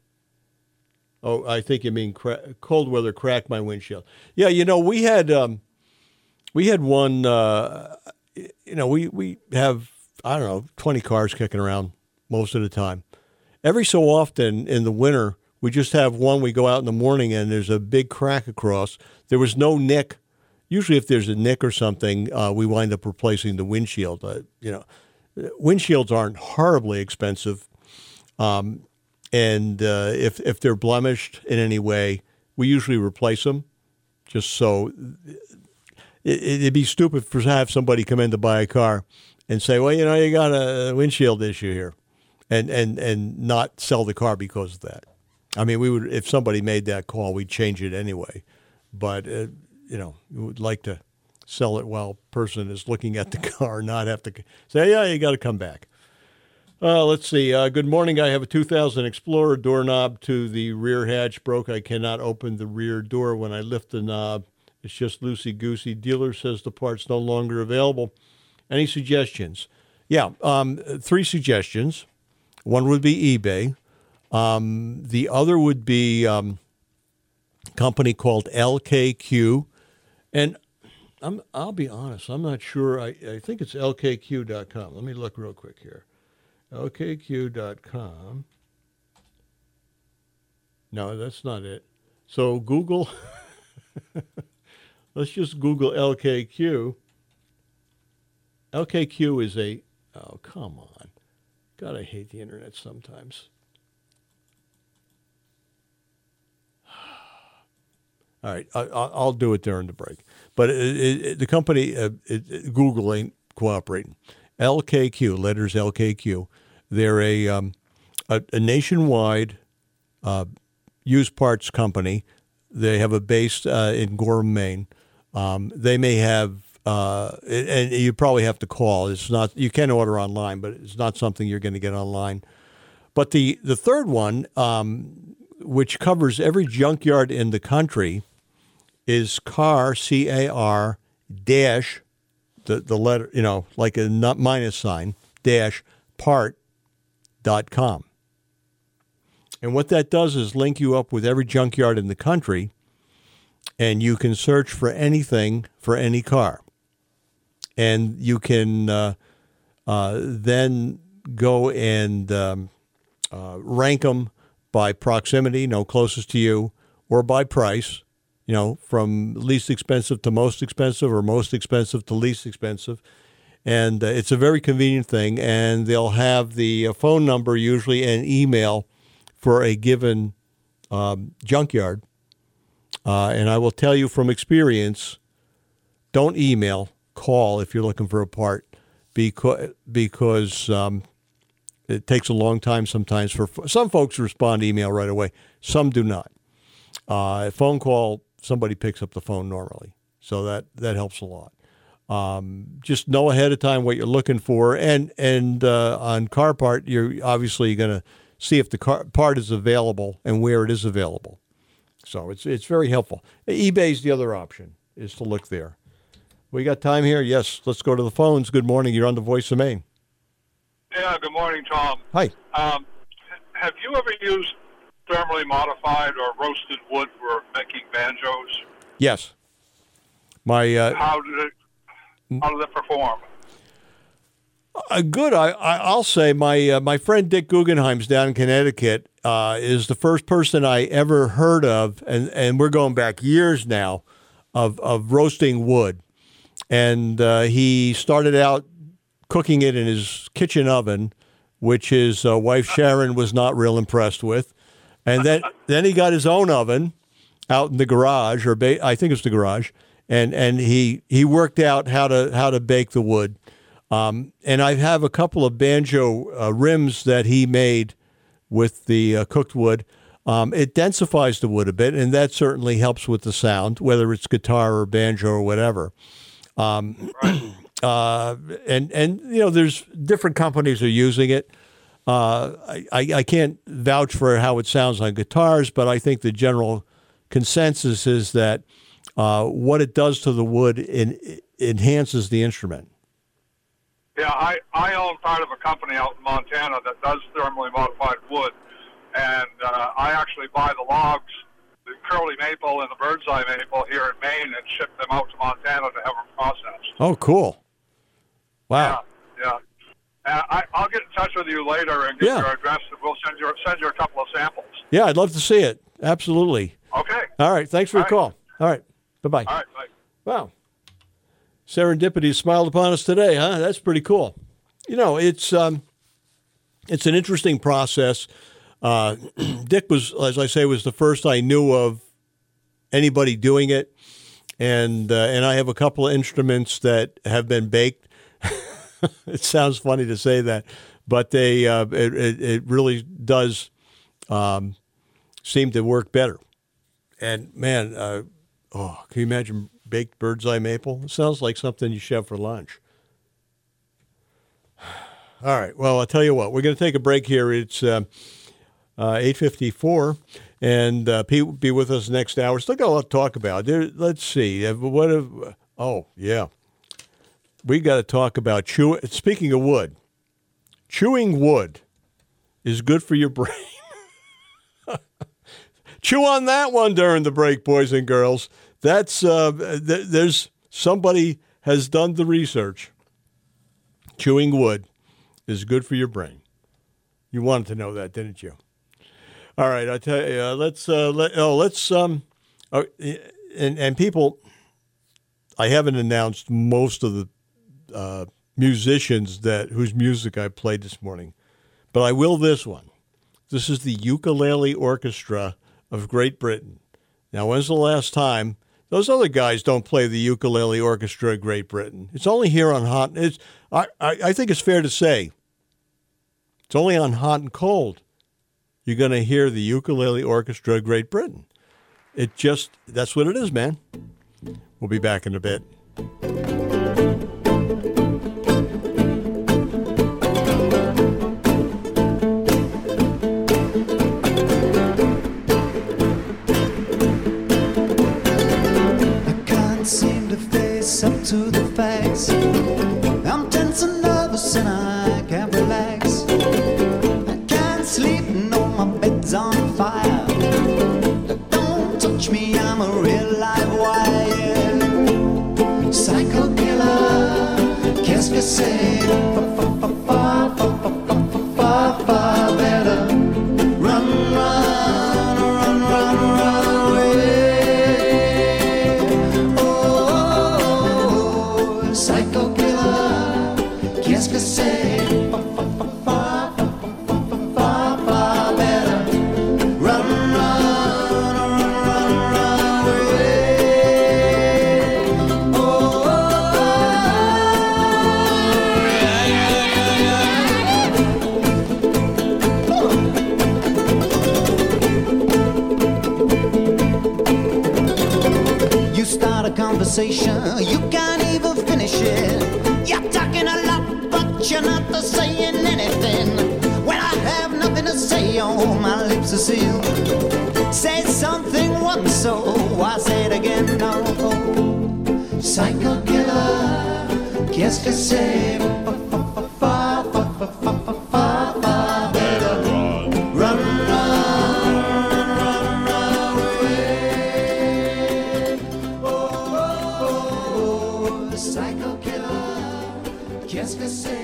Oh, I think you mean cra- cold weather cracked my windshield. Yeah, you know, we had um, we had one, uh, you know, we, we have, I don't know, twenty cars kicking around most of the time. Every so often in the winter, we just have one. We go out in the morning and there's a big crack across. There was no nick. Usually if there's a nick or something, uh, we wind up replacing the windshield. Uh, you know, windshields aren't horribly expensive. Um, and uh, if if they're blemished in any way, we usually replace them just so it, it'd be stupid for have somebody come in to buy a car and say, well, you know, you got a windshield issue here, and, and, and not sell the car because of that. I mean, we would if somebody made that call, we'd change it anyway. But uh, you know, we would like to sell it while a person is looking at the car, not have to say, yeah, you got to come back. Uh, let's see. Uh, good morning. I have a two thousand Explorer doorknob to the rear hatch broke. I cannot open the rear door when I lift the knob. It's just loosey-goosey. Dealer says the part's no longer available. Any suggestions? Yeah, um, three suggestions. One would be eBay. Um, the other would be um, a company called L K Q. And I'm, I'll be honest, I'm not sure. I, I think it's L K Q dot com. Let me look real quick here. L K Q dot com. No, that's not it. So Google, let's just Google L K Q. L K Q is a Oh, come on. God, I hate the internet sometimes. All right, I, I- I'll do it during the break. But it, it, it- the company, uh, it, it- Google ain't cooperating. L K Q, letters L K Q. They're a um, a, a nationwide uh, used parts company. They have a base uh, in Gorham, Maine. Um, they may have, uh, and you probably have to call. It's not you can order online, but it's not something you're going to get online. But the the third one, um, which covers every junkyard in the country, is car C A R dash the the letter you know like a not minus sign dash part dot com. And what that does is link you up with every junkyard in the country, and you can search for anything for any car. And you can uh, uh, then go and um, uh, rank them by proximity, you know, closest to you, or by price, you know, from least expensive to most expensive or most expensive to least expensive. And uh, it's a very convenient thing, and they'll have the uh, phone number usually and email for a given um, junkyard. Uh, and I will tell you from experience, don't email, call if you're looking for a part, because because um, it takes a long time sometimes for some folks to respond to email right away. Some do not. Uh, a phone call, somebody picks up the phone normally, so that that helps a lot. Um, just know ahead of time what you're looking for, and and uh, on car part, you're obviously going to see if the car part is available and where it is available. So it's it's very helpful. eBay's the other option, is to look there. We got time here? Yes, let's go to the phones. Good morning. You're on the Voice of Maine. Yeah, good morning, Tom. Hi. Um, have you ever used thermally modified or roasted wood for making banjos? Yes. My uh, How did it how did it perform? Uh, good. I, I, I'll say my uh, my friend Dick Guggenheim's down in Connecticut uh, is the first person I ever heard of, and, and we're going back years now, of, of roasting wood. And uh, he started out cooking it in his kitchen oven, which his uh, wife Sharon was not real impressed with. And then, then he got his own oven out in the garage, or ba- I think it's the garage, and, and he, he worked out how to how to bake the wood. Um, and I have a couple of banjo uh, rims that he made with the uh, cooked wood. Um, it densifies the wood a bit, and that certainly helps with the sound, whether it's guitar or banjo or whatever. Um, Right. uh, and, and, you know, there's different companies are using it. Uh, I, I I can't vouch for how it sounds on guitars, but I think the general consensus is that uh, what it does to the wood in, enhances the instrument. Yeah, I, I own part of a company out in Montana that does thermally modified wood, and uh, I actually buy the logs, the curly maple and the bird's eye maple here in Maine, and ship them out to Montana to have them processed. Oh, cool. Wow. Yeah, yeah. Uh, I, I'll get in touch with you later and get Yeah. your address, and we'll send you send you a couple of samples. Yeah, I'd love to see it. Absolutely. Okay. All right. Thanks for the All call. All right. Bye-bye. All right. Bye. Wow. Serendipity smiled upon us today, huh? That's pretty cool. You know, it's um, it's an interesting process. Uh, Dick was, as I say, was the first I knew of anybody doing it, and uh, and I have a couple of instruments that have been baked. It sounds funny to say that, but they uh, it, it it really does um, seem to work better. And man, uh, oh, can you imagine baked bird's eye maple? It sounds like something you should have for lunch. All right. Well, I'll tell you what. We're going to take a break here. It's uh, uh, eight fifty-four, and uh, Pete will be with us next hour. Still got a lot to talk about. There, let's see. Uh, What? Have, oh, yeah. We got to talk about chewing. Speaking of wood, chewing wood is good for your brain. Chew on that one during the break, boys and girls. That's uh, th- there's somebody has done the research. Chewing wood is good for your brain. You wanted to know that, didn't you? All right, I tell you. Uh, let's uh, let oh let's um, uh, and and people. I haven't announced most of the uh, musicians that whose music I played this morning, but I will this one. This is the Ukulele Orchestra of Great Britain. Now, when's the last time? Those other guys don't play the Ukulele Orchestra of Great Britain. It's only here on Hot. It's I, I, I think it's fair to say it's only on Hot and Cold you're going to hear the Ukulele Orchestra of Great Britain. It just, that's what it is, man. We'll be back in a bit. Up to the facts, I'm tense and nervous and I can't relax. I can't sleep, no, my bed's on fire. Don't touch me, I'm a real live wire. Psycho killer, qu'est-ce que c'est? Better run, run, run, run, run away. Psycho killer, qu'est-ce que c'est? Better run, run, run, run, run away. Oh, you start a conversation, you can't even finish it. You're talking a lot, but you're not saying anything. When I have nothing to say, oh, my lips are sealed. Say something once, so I say it again, no. Psycho killer, qu'est-ce que c'est? Better run, run, run, run, run away. Oh, oh, oh, psycho killer, qu'est-ce que c'est?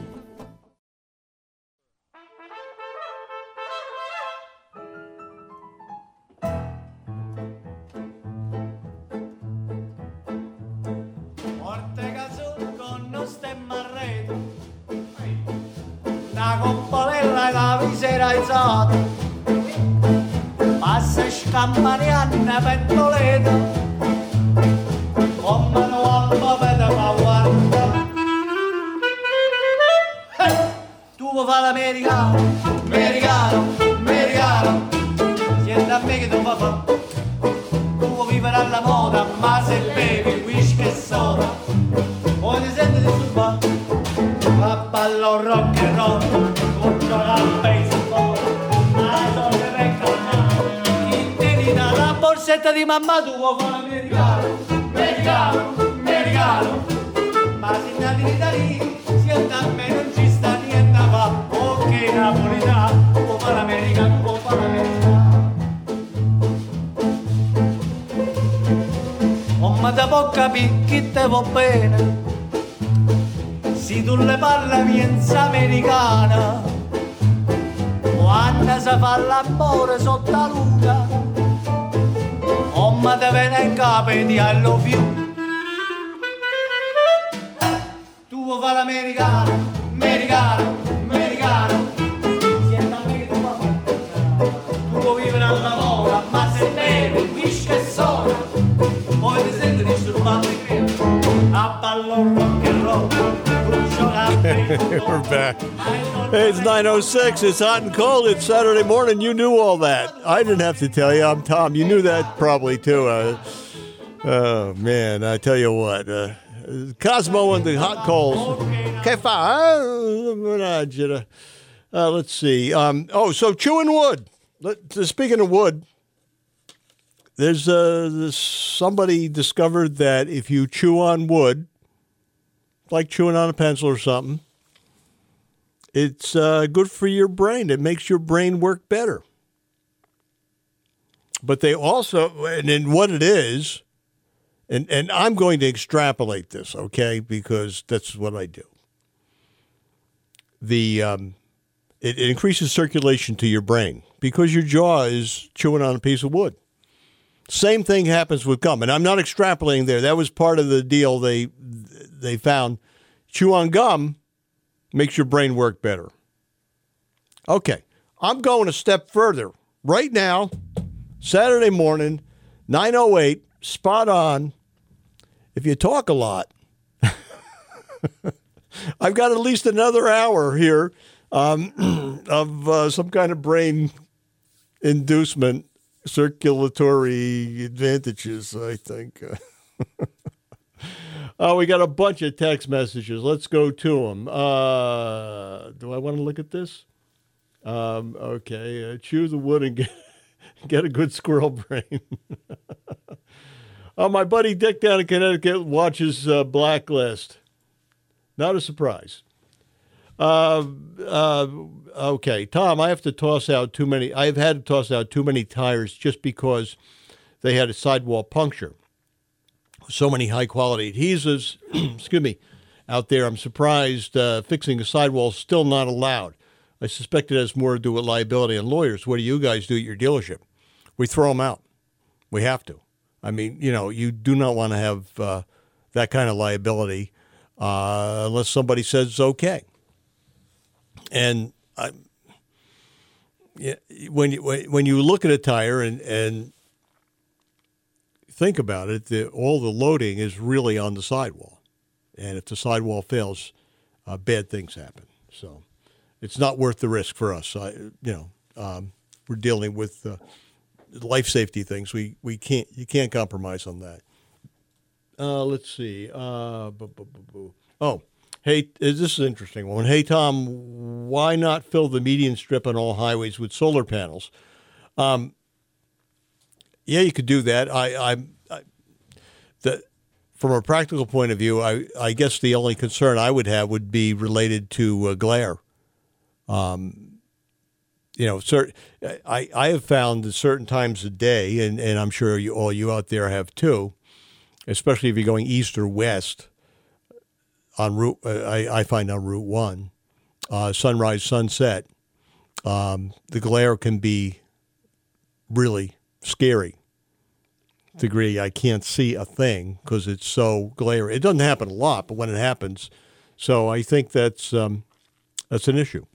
La componella e la visera alzata, passa scampanianna pentoleta, come no alba vede ma guarda. Tu vuoi fare l'americano, americano, americano, siete a me che tu vuoi fare. Tu vuoi vivere alla moda, ma se bevi whisky e soda, poi ti senti disturbato. Ma ballo rock and roll, con la baseball, ma sono vecchio, chi ti dà la borsetta di mamma tua con l'americano, americano, americano, ma se nati in Italia, siete a me non ci sta niente a fa, ok napolitano, può fare l'americano, può fare l'americano. Oh ma da può capire chi te va bene, se tu le parli mienza americana, quando si fa l'amore sotto la luna, o ma te viene in capo di I love you. Tu vuoi fare l'americano, americano, americano, siete a me che tu vuoi fare. Tu vuoi vivere alla moda, ma se bevi whisky e soda, poi ti senti disturbato di credo, a ballo rock and roll. We're back. Hey, it's nine oh six. It's hot and cold. It's Saturday morning. You knew all that. I didn't have to tell you. I'm Tom. You knew that probably, too. Uh, oh, man. I tell you what. Uh, Cosmo and the hot coals. Okay, fine. Uh, let's see. Um, oh, so chewing wood. Let, speaking of wood, there's, uh, there's somebody discovered that if you chew on wood, like chewing on a pencil or something, it's uh, good for your brain. It makes your brain work better. But they also, and in what it is, and, and I'm going to extrapolate this, okay, because that's what I do. The um, it, it increases circulation to your brain because your jaw is chewing on a piece of wood. Same thing happens with gum, and I'm not extrapolating there. That was part of the deal they they found. chew on gum makes your brain work better. Okay, I'm going a step further. Right now, Saturday morning, nine oh eight, spot on. If you talk a lot, I've got at least another hour here um, of uh, some kind of brain inducement, circulatory advantages, I think. Oh, we got a bunch of text messages. Let's go to them. Uh, do I want to look at this? Um, okay, uh, chew the wood and get, get a good squirrel brain. Oh, my buddy Dick down in Connecticut watches uh, Blacklist. Not a surprise. Uh, uh, okay, Tom, I have to toss out too many. I've had to toss out too many tires just because they had a sidewall puncture. So many high-quality adhesives, excuse me, out there. I'm surprised uh, fixing a sidewall is still not allowed. I suspect it has more to do with liability and lawyers. What do you guys do at your dealership? We throw them out. We have to. I mean, you know, you do not want to have uh, that kind of liability uh, unless somebody says it's okay. And I, yeah, when you when you look at a tire and, and think about it, the, all the loading is really on the sidewall, and if the sidewall fails, uh, bad things happen. So it's not worth the risk for us. I, you know, um, we're dealing with uh, life safety things. We we can't you can't compromise on that. Uh, let's see. Uh, bu- bu- bu- bu- oh, hey, this is an interesting one. Hey, Tom, why not fill the median strip on all highways with solar panels? Um, yeah, you could do that. I, I, I the from a practical point of view, I, I guess the only concern I would have would be related to uh, glare. Um, you know, cert, I, I have found at certain times of day, and, and I'm sure you, all you out there have too, especially if you're going east or west on route, uh, I, I find on Route One, uh, sunrise, sunset, um, the glare can be really scary. Degree I can't see a thing because it's so glary. It doesn't happen a lot, but when it happens, so I think that's um, that's an issue.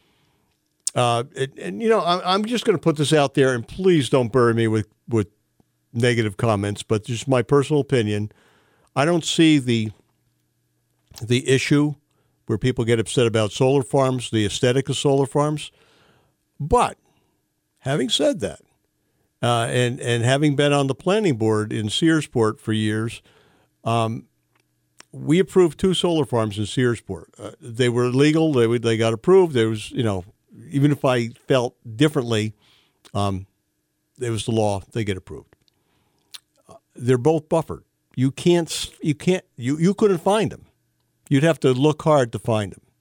Uh, it, and you know, I, I'm just going to put this out there, and please don't bury me with with negative comments, but just my personal opinion. I don't see the the issue where people get upset about solar farms, the aesthetic of solar farms. But having said that, uh, and and having been on the planning board in Searsport for years, um, we approved two solar farms in Searsport. Uh, they were legal. They they got approved. There was, you know, even if I felt differently, um, there was the law. They get approved. Uh, they're both buffered. You can't. You can't. You you couldn't find them. You'd have to look hard to find them.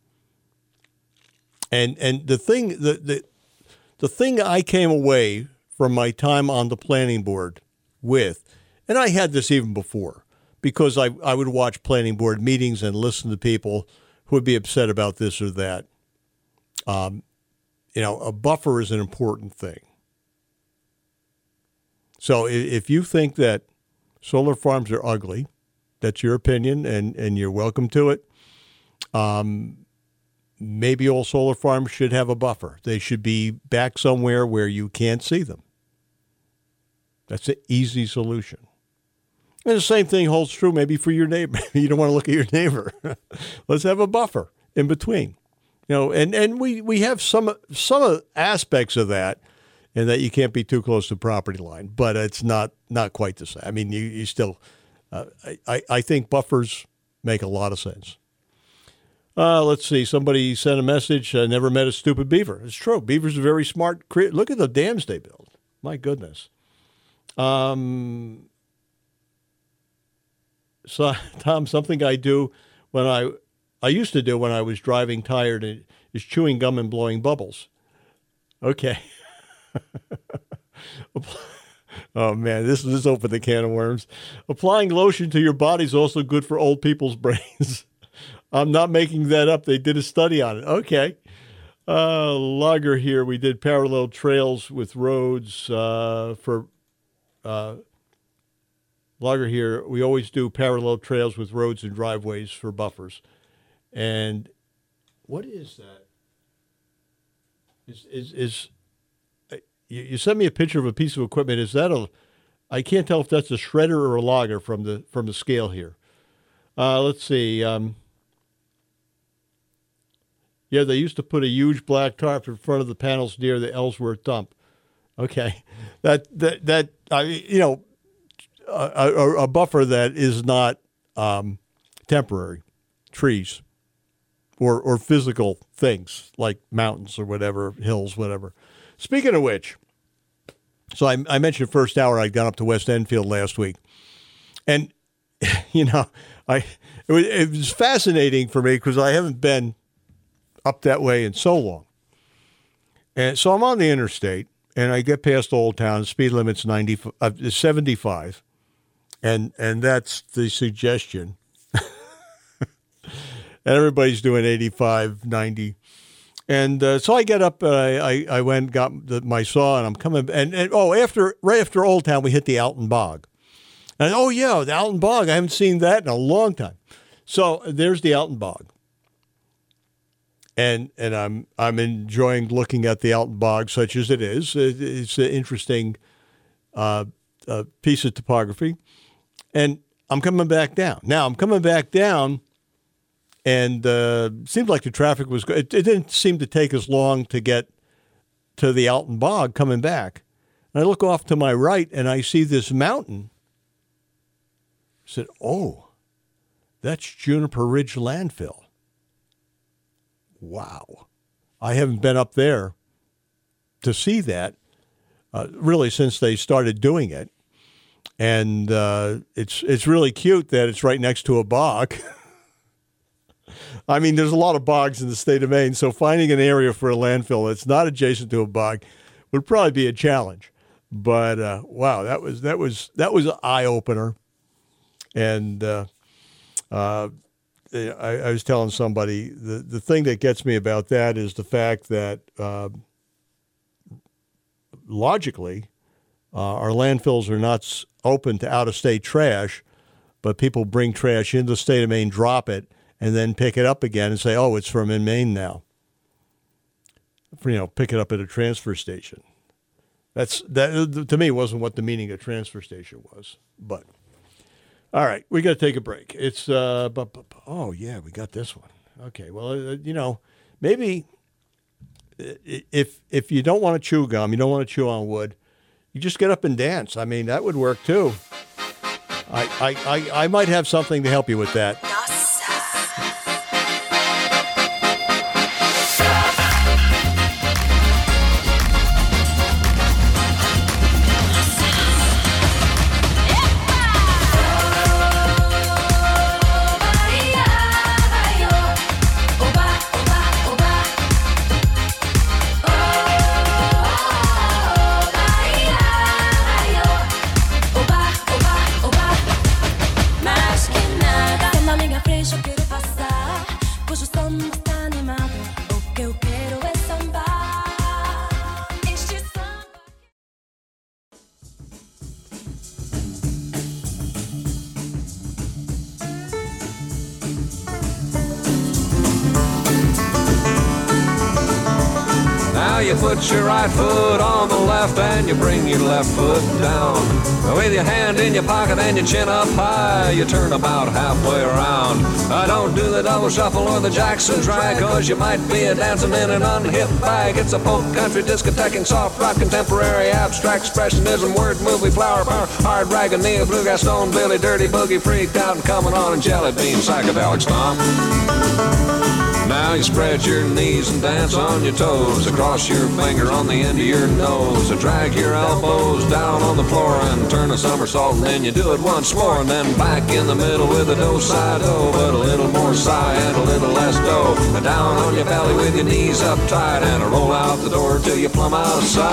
And and the thing the the the thing I came away from my time on the planning board with, and I had this even before, because I, I would watch planning board meetings and listen to people who would be upset about this or that. Um, you know, a buffer is an important thing. So if, if you think that solar farms are ugly, that's your opinion, and, and you're welcome to it. Um, maybe all solar farms should have a buffer. They should be back somewhere where you can't see them. That's an easy solution. And the same thing holds true maybe for your neighbor. You don't want to look at your neighbor. Let's have a buffer in between. You know, and, and we, we have some some aspects of that, and that you can't be too close to the property line, but it's not not quite the same. I mean, you, you still, uh, I, I think buffers make a lot of sense. Uh, let's see. Somebody sent a message. I never met a stupid beaver. It's true. Beavers are very smart. Cre- Look at the dams they build. My goodness. Um, so, Tom, something I do when I, I used to do when I was driving tired is chewing gum and blowing bubbles. Okay. Oh, man, this, this opened the can of worms. Applying lotion to your body is also good for old people's brains. I'm not making that up. They did a study on it. Okay. Uh, Logger here. We did parallel trails with roads uh, for uh, Logger here. We always do parallel trails with roads and driveways for buffers. And what is that? Is is is you, you sent me a picture of a piece of equipment. Is that a? I can't tell if that's a shredder or a logger from the from the scale here. Uh, let's see. Um, yeah, they used to put a huge black tarp in front of the panels near the Ellsworth dump. Okay, that that that I you know, a, a, a buffer that is not um, temporary, trees, or or physical things like mountains or whatever, hills, whatever. Speaking of which, so I, I mentioned first hour I'd gone up to West Enfield last week, and you know I it was, it was fascinating for me because I haven't been up that way in so long, and so I'm on the interstate and I get past Old Town. Speed limit's ninety uh, seventy-five, and and that's the suggestion. And everybody's doing eighty-five, ninety. And uh, so I get up, and I, I, I went, got the, my saw, and I'm coming. And, and oh, after right after Old Town, we hit the Alton Bog. And oh, yeah, the Alton Bog. I haven't seen that in a long time. So there's the Alton Bog. And and I'm I'm enjoying looking at the Alton Bog, such as it is. It, it's an interesting uh, uh, piece of topography. And I'm coming back down. Now, I'm coming back down. And uh, seemed like the traffic was good. It, it didn't seem to take as long to get to the Alton Bog coming back. And I look off to my right, and I see this mountain. I said, oh, that's Juniper Ridge Landfill. Wow. I haven't been up there to see that, uh, really, since they started doing it. And uh, it's it's really cute that it's right next to a bog. I mean, there's a lot of bogs in the state of Maine, so finding an area for a landfill that's not adjacent to a bog would probably be a challenge. But uh, wow, that was that was that was an eye opener. And uh, uh, I, I was telling somebody the the thing that gets me about that is the fact that uh, logically, uh, our landfills are not open to out-of-state trash, but people bring trash into the state of Maine, drop it, and then pick it up again and say, oh, it's from in Maine now. You know, pick it up at a transfer station. That's that to me wasn't what the meaning of transfer station was. But all right, we got to take a break. It's uh, bu- bu- oh yeah, we got this one. Okay, well, uh, you know, maybe if if you don't want to chew gum, you don't want to chew on wood, you just get up and dance. I mean, that would work too. I I I, I might have something to help you with that. You put your right foot on the left and you bring your left foot down. With your hand in your pocket and your chin up high, you turn about halfway around. Uh, don't do the double shuffle or the Jackson drag, cause you might be a dancing in an unhip bag. It's a folk country discoteching, soft rock, contemporary, abstract expressionism, word movie, flower power, hard ragging, neo bluegrass, stone billy, dirty boogie, freaked out and coming on, and jelly bean psychedelic stomp. Now you spread your knees and dance on your toes, across your finger on the end of your nose. So drag your elbows down on the floor and turn a somersault, and then you do it once more, and then back in the middle with a do-si-do, but a little more sigh and a little less do. And down on your belly with your knees up tight, and a roll out the door till you plumb out of sight.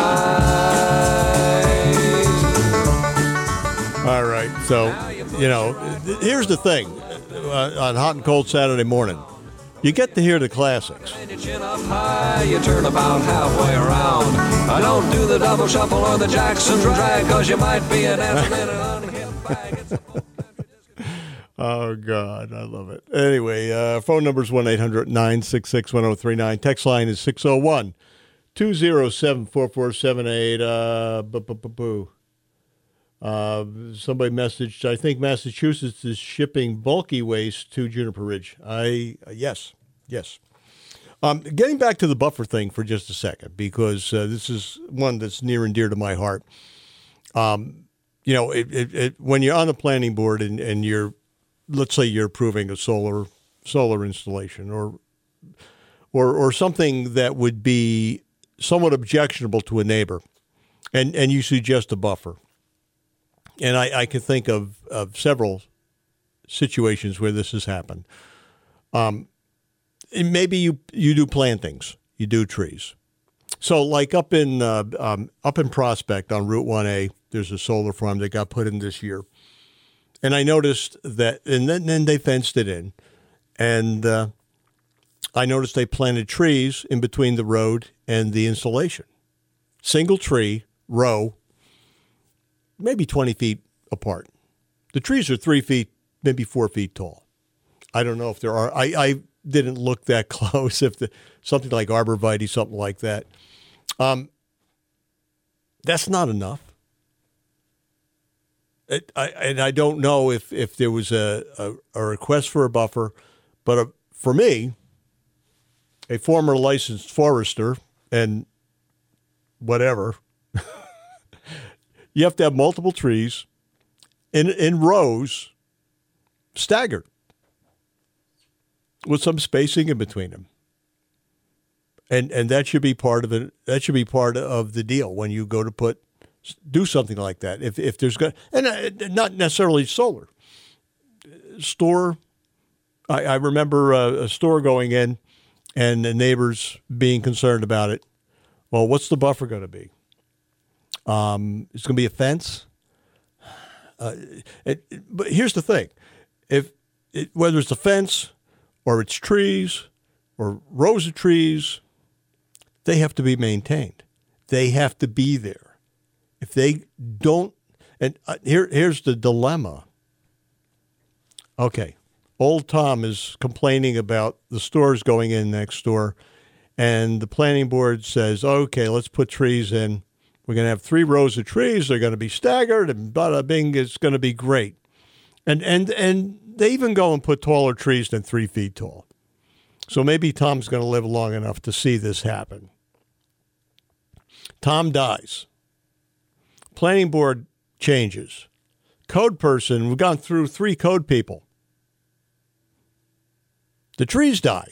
All right, so, you know, here's the thing. Uh, on Hot and Cold Saturday morning, you get to hear the classics. And your chin up high, you turn about halfway around. I don't do the double shuffle or the Jackson drag, cause you might be an answer in an unhip bag. Oh, God, I love it. Anyway, uh, phone number is one eight hundred nine six six one zero three nine. Text line is six oh one two oh seven four four seven eight. Uh, boo. Uh, somebody messaged, I think Massachusetts is shipping bulky waste to Juniper Ridge. I uh, Yes, yes. Um, getting back to the buffer thing for just a second, because uh, this is one that's near and dear to my heart. Um, you know, it, it, it, when you're on the planning board and, and you're, let's say you're approving a solar solar installation or or or something that would be somewhat objectionable to a neighbor, and, and you suggest a buffer. And I, I can think of, of several situations where this has happened. Um, and maybe you, you do plantings, you do trees. So like up in uh, um, up in Prospect on Route one A, there's a solar farm that got put in this year. And I noticed that, and then, then they fenced it in. And uh, I noticed they planted trees in between the road and the installation. Single tree, row, maybe twenty feet apart. The trees are three feet, maybe four feet tall. I don't know if there are. I, I didn't look that close. If the, something like arborvitae, something like that. Um, that's not enough. It, I, and I don't know if, if there was a, a, a request for a buffer, but a, for me, a former licensed forester and whatever, you have to have multiple trees in in rows, staggered, with some spacing in between them. And and that should be part of it. That should be part of the deal when you go to put do something like that. If if there's going and uh, not necessarily solar store. I, I remember a, a store going in, and the neighbors being concerned about it. Well, what's the buffer going to be? Um, it's going to be a fence. Uh, it, it, but here's the thing: if it, whether it's a fence or it's trees or rows of trees, they have to be maintained. They have to be there. If they don't, and uh, here here's the dilemma. Okay, old Tom is complaining about the stores going in next door, and the planning board says, "Okay, let's put trees in. We're going to have three rows of trees. They're going to be staggered, and bada bing, it's going to be great." And and and they even go and put taller trees than three feet tall. So maybe Tom's going to live long enough to see this happen. Tom dies. Planning board changes. Code person, we've gone through three code people. The trees die.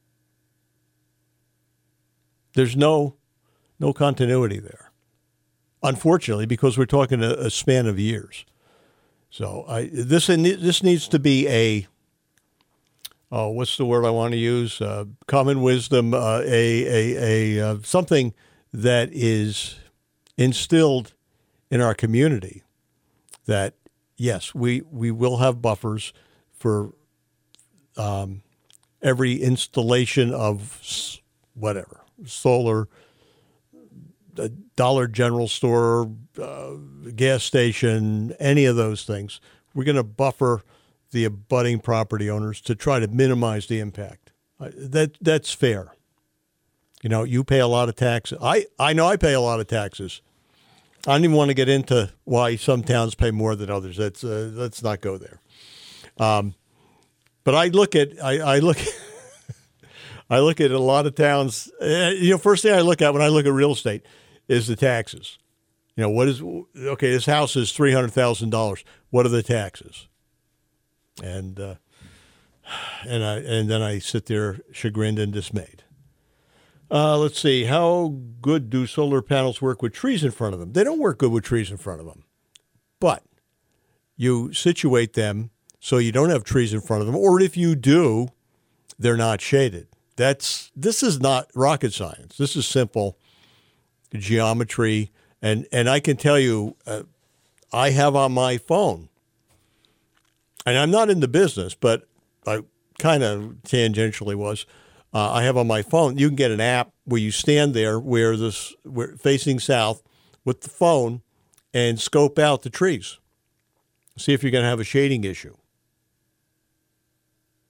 There's no no continuity there. Unfortunately, because we're talking a, a span of years. So I, this this needs to be a, oh, what's the word I want to use? Uh, common wisdom, uh, a a, a uh, something that is instilled in our community that, yes, we, we will have buffers for um, every installation of whatever, solar, a Dollar General store, uh, gas station, any of those things. We're going to buffer the abutting property owners to try to minimize the impact. Uh, that that's fair. You know, you pay a lot of taxes. I, I know I pay a lot of taxes. I don't even want to get into why some towns pay more than others. That's uh, let's not go there. Um, but I look at I, I look. I look at a lot of towns. Uh, you know, first thing I look at when I look at real estate is the taxes. You know, what is okay? This house is three hundred thousand dollars. What are the taxes? And uh, and I and then I sit there chagrined and dismayed. Uh, let's see. How good do solar panels work with trees in front of them? They don't work good with trees in front of them, but you situate them so you don't have trees in front of them, or if you do, they're not shaded. That's this is not rocket science. This is simple geometry, and and I can tell you, uh, I have on my phone, and I'm not in the business, but I kind of tangentially was. Uh, I have on my phone. You can get an app where you stand there, where this where facing south, with the phone, and scope out the trees. See if you're going to have a shading issue.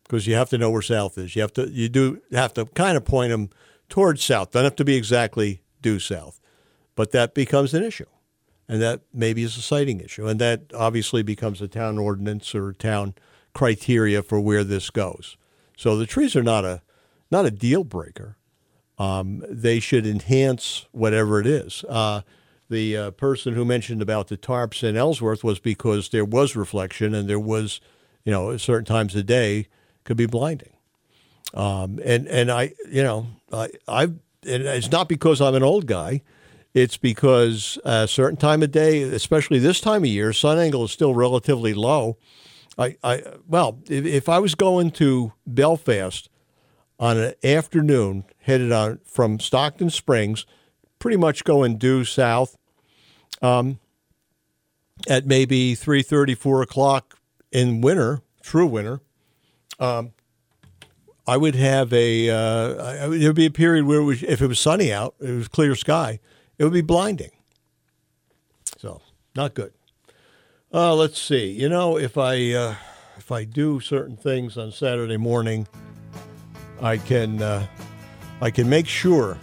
because you have to know where south is. You have to you do have to kind of point them towards south. Don't have to be exactly due south, but that becomes an issue, and that maybe is a sighting issue, and that obviously becomes a town ordinance or a town criteria for where this goes. So the trees are not a not a deal breaker. Um, they should enhance whatever it is. Uh, the uh, person who mentioned about the tarps in Ellsworth was because there was reflection and there was, you know, at certain times of day could be blinding. Um, and, and I, you know, I, I've, and it's not because I'm an old guy. It's because a certain time of day, especially this time of year, sun angle is still relatively low. I, I well, if, if I was going to Belfast on an afternoon headed on from Stockton Springs, pretty much going due south, um, at maybe three thirty, four o'clock in winter, true winter, um, I would have a, uh, there would be a period where it was, if it was sunny out, it was clear sky, it would be blinding. So, not good. Uh, let's see. You know, if I, uh, if I do certain things on Saturday morning, I can uh, I can make sure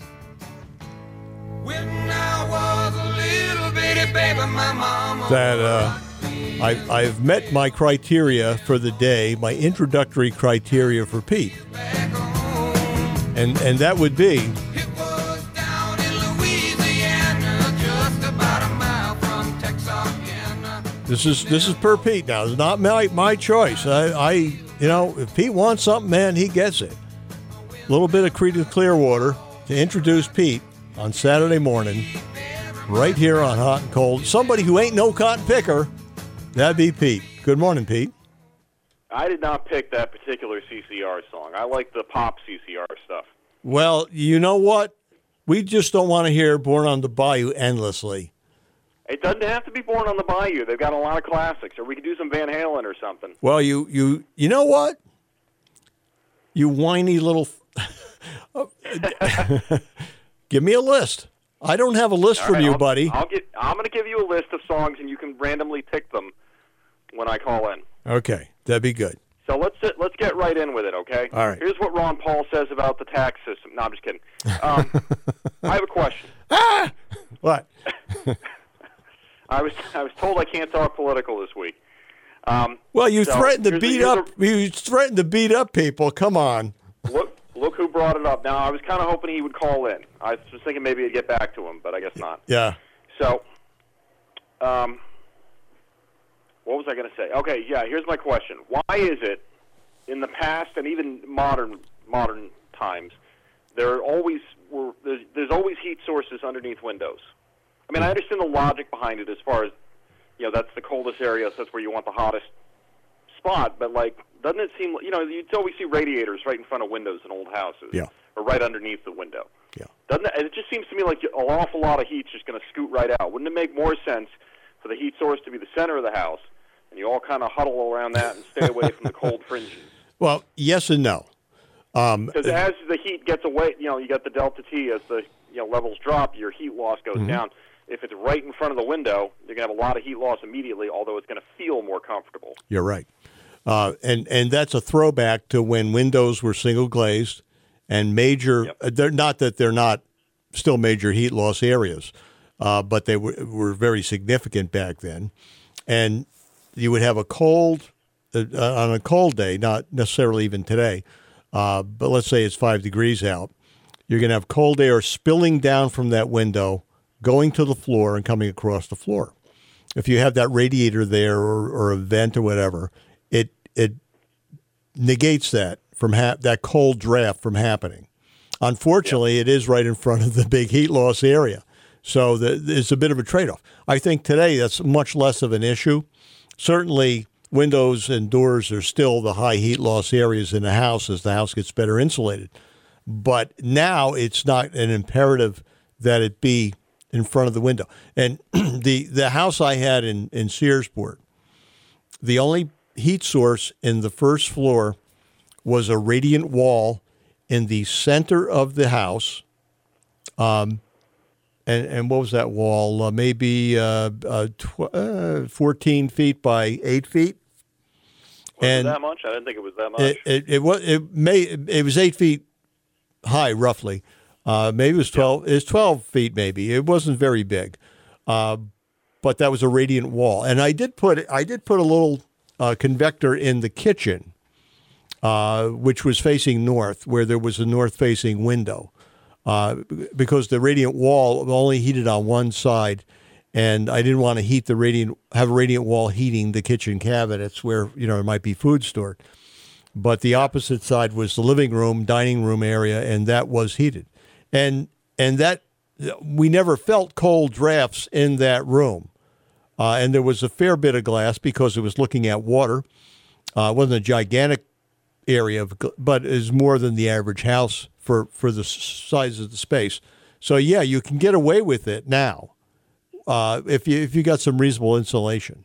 When I was a little bitty baby, my mama that uh, I, I've met my criteria for the day, my introductory criteria for Pete, and and that would be It was down in Louisiana, just about a mile from Texarkana. this is this is per Pete now. It's not my my choice. I, I you know if Pete wants something, man, he gets it. A little bit of Creedence Clearwater to introduce Pete on Saturday morning, right here on Hot and Cold. Somebody who ain't no cotton picker, that'd be Pete. Good morning, Pete. I did not pick that particular C C R song. I like the pop C C R stuff. Well, you know what? We just don't want to hear Born on the Bayou endlessly. It doesn't have to be Born on the Bayou. They've got a lot of classics. Or we could do some Van Halen or something. Well, you you you know what? You whiny little... Give me a list. I don't have a list All from right, you, I'll, buddy. I'll get, I'm going to give you a list of songs, and you can randomly pick them when I call in. Okay, that'd be good. So let's let's get right in with it, okay? All right. Here's what Ron Paul says about the tax system. No, I'm just kidding. Um, I have a question. Ah! What? I was I was told I can't talk political this week. Um, Well, you so threatened to here's a- beat here's up. You threatened to beat up people. Come on. a- look look who brought it up. Now I was kind of hoping he would call in. I was thinking maybe I'd get back to him, but I guess not. Yeah. So, um, what was I going to say? Okay, yeah. Here's my question: why is it in the past and even modern modern times there always were there's, there's always heat sources underneath windows? I mean, I understand the logic behind it as far as, you know, that's the coldest area, so that's where you want the hottest spot. But, like, doesn't it seem, you know, you'd always see radiators right in front of windows in old houses. Yeah. Or right underneath the window. Yeah. Doesn't it, it just seems to me like an awful lot of heat's just going to scoot right out. Wouldn't it make more sense for the heat source to be the center of the house, and you all kind of huddle around that and stay away from the cold fringes? Well, yes and no. Um, Because as the heat gets away, you know, you got the delta T, as the you know levels drop, your heat loss goes Mm-hmm. down. If it's right in front of the window, you're going to have a lot of heat loss immediately, although it's going to feel more comfortable. You're right. Uh, and, and that's a throwback to when windows were single glazed and major, Yep. uh, they're not that they're not still major heat loss areas, uh, but they were, were very significant back then. And you would have a cold, uh, on a cold day, not necessarily even today, uh, but let's say it's five degrees out, you're going to have cold air spilling down from that window, going to the floor and coming across the floor. If you have that radiator there or, or a vent or whatever, it it negates that from ha- that cold draft from happening. Unfortunately, yeah. It is right in front of the big heat loss area, so the, it's a bit of a trade-off. I think today that's much less of an issue. Certainly, windows and doors are still the high heat loss areas in the house as the house gets better insulated. But now it's not an imperative that it be in front of the window. And the the house I had in, in Searsport, the only heat source in the first floor was a radiant wall in the center of the house. Um, and, and what was that wall? Uh, maybe uh, uh, tw- uh, fourteen feet by eight feet. Was and it that much? I didn't think it was that much. It, it, it was it may it was eight feet high roughly. Uh, maybe it was twelve. It was twelve feet. Maybe it wasn't very big, uh, but that was a radiant wall. And I did put I did put a little uh, convector in the kitchen, uh, which was facing north, where there was a north-facing window, uh, because the radiant wall only heated on one side. And I didn't want to heat the radiant, have a radiant wall heating the kitchen cabinets where, you know, there might be food stored. But the opposite side was the living room, dining room area, and that was heated. And and that, we never felt cold drafts in that room. Uh, and there was a fair bit of glass because it was looking at water. Uh, it wasn't a gigantic area, of, but is more than the average house for, for the size of the space. So, yeah, you can get away with it now. Uh, if you if you got some reasonable insulation.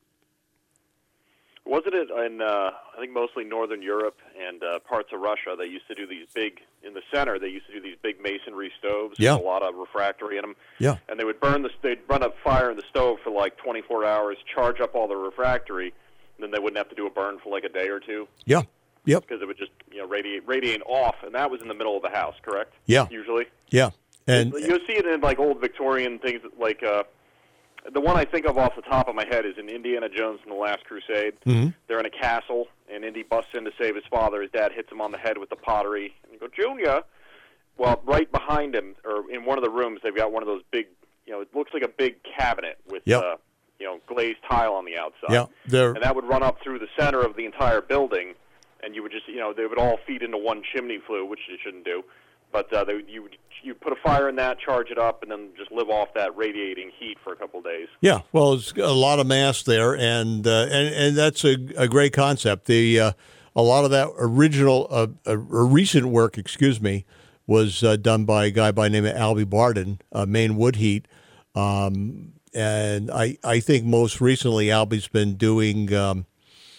Wasn't it in, uh, I think, mostly Northern Europe and uh, parts of Russia, they used to do these big, in the center, they used to do these big masonry stoves Yeah. with a lot of refractory in them. Yeah. And they would burn the, they'd run a fire in the stove for like twenty-four hours, charge up all the refractory, and then they wouldn't have to do a burn for like a day or two. Yeah. Yep. Because it would just, you know, radiate, radiate off, and that was in the middle of the house, correct? Yeah. Usually. Yeah. And You'll see it in like old Victorian things, like uh, the one I think of off the top of my head is in Indiana Jones and the Last Crusade. Mm-hmm. They're in a castle, and Indy busts in to save his father. His dad hits him on the head with the pottery, and you go, Junior. Well, right behind him, or in one of the rooms, they've got one of those big, you know, it looks like a big cabinet with, Yep. uh, you know, glazed tile on the outside. Yeah, they're- and that would run up through the center of the entire building, and you would just, you know, they would all feed into one chimney flue, which they shouldn't do. But uh, they, you you put a fire in that, charge it up, and then just live off that radiating heat for a couple of days. yeah, well, it's a lot of mass there, and uh, and and that's a, a great concept. The uh, a lot of that original, uh, uh, recent work, excuse me, was uh, done by a guy by the name of Albie Barden, uh, Maine Wood Heat, um, and I I think most recently Albie's been doing um,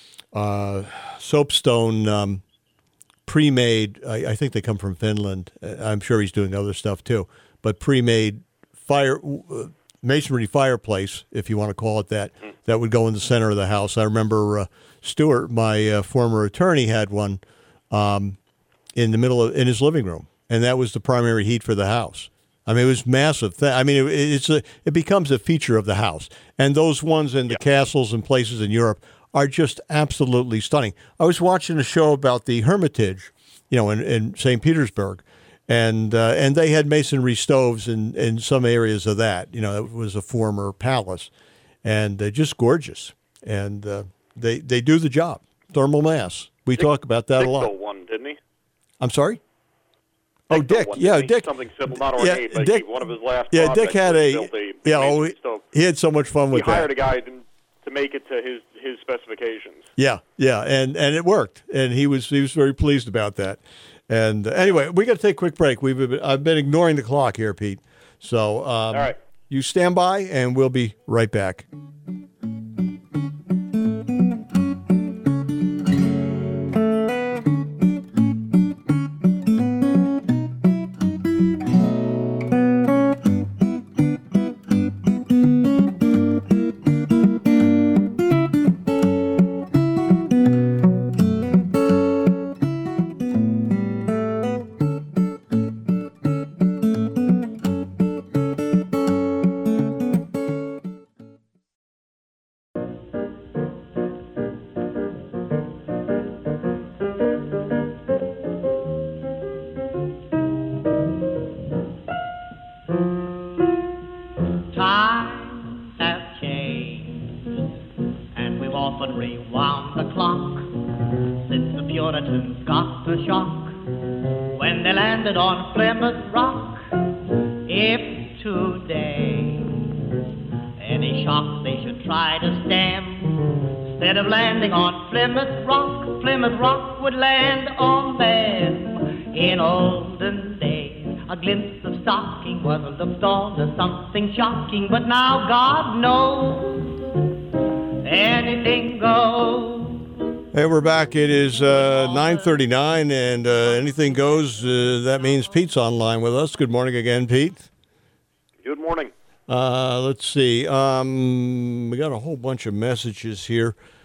uh, soapstone. Um, Pre-made, I, I think they come from Finland. I'm sure he's doing other stuff too. But pre-made fire uh, masonry fireplace, if you want to call it that, that would go in the center of the house. I remember uh, Stuart, my uh, former attorney, had one um, in the middle of in his living room, and that was the primary heat for the house. I mean, it was massive. Thing. I mean, it, it's a it becomes a feature of the house, and those ones in the yeah. castles and places in Europe are just absolutely stunning. I was watching a show about the Hermitage, you know, in, in Saint Petersburg, and uh, and they had masonry stoves in, in some areas of that. You know, it was a former palace, and uh, just gorgeous. And uh, they they do the job. Thermal mass. We Dick, talk about that Dick a lot. Built one, didn't he? I'm sorry. Dick oh, Dick. One, yeah, he? Dick. Something simple, not ornate, yeah, but Dick, he, one of his last. Yeah, Dick had a. Built a yeah, oh, he, stove. he had so much fun with he that. He hired a guy to, to make it to his, his specifications. Yeah, yeah, and, and it worked, and he was he was very pleased about that. And uh, anyway, we got to take a quick break. We've been, I've been ignoring the clock here, Pete. So um, all right, you stand by, and we'll be right back. On Plymouth Rock, if today any shock they should try to stem, instead of landing on Plymouth Rock, Plymouth Rock would land on them. In olden days, a glimpse of stocking was looked on as something shocking, but now God knows anything goes. Hey, we're back. It is uh, nine thirty-nine, and uh, anything goes. Uh, that means Pete's online with us. Good morning again, Pete. Good morning. Uh, let's see. Um, we got a whole bunch of messages here.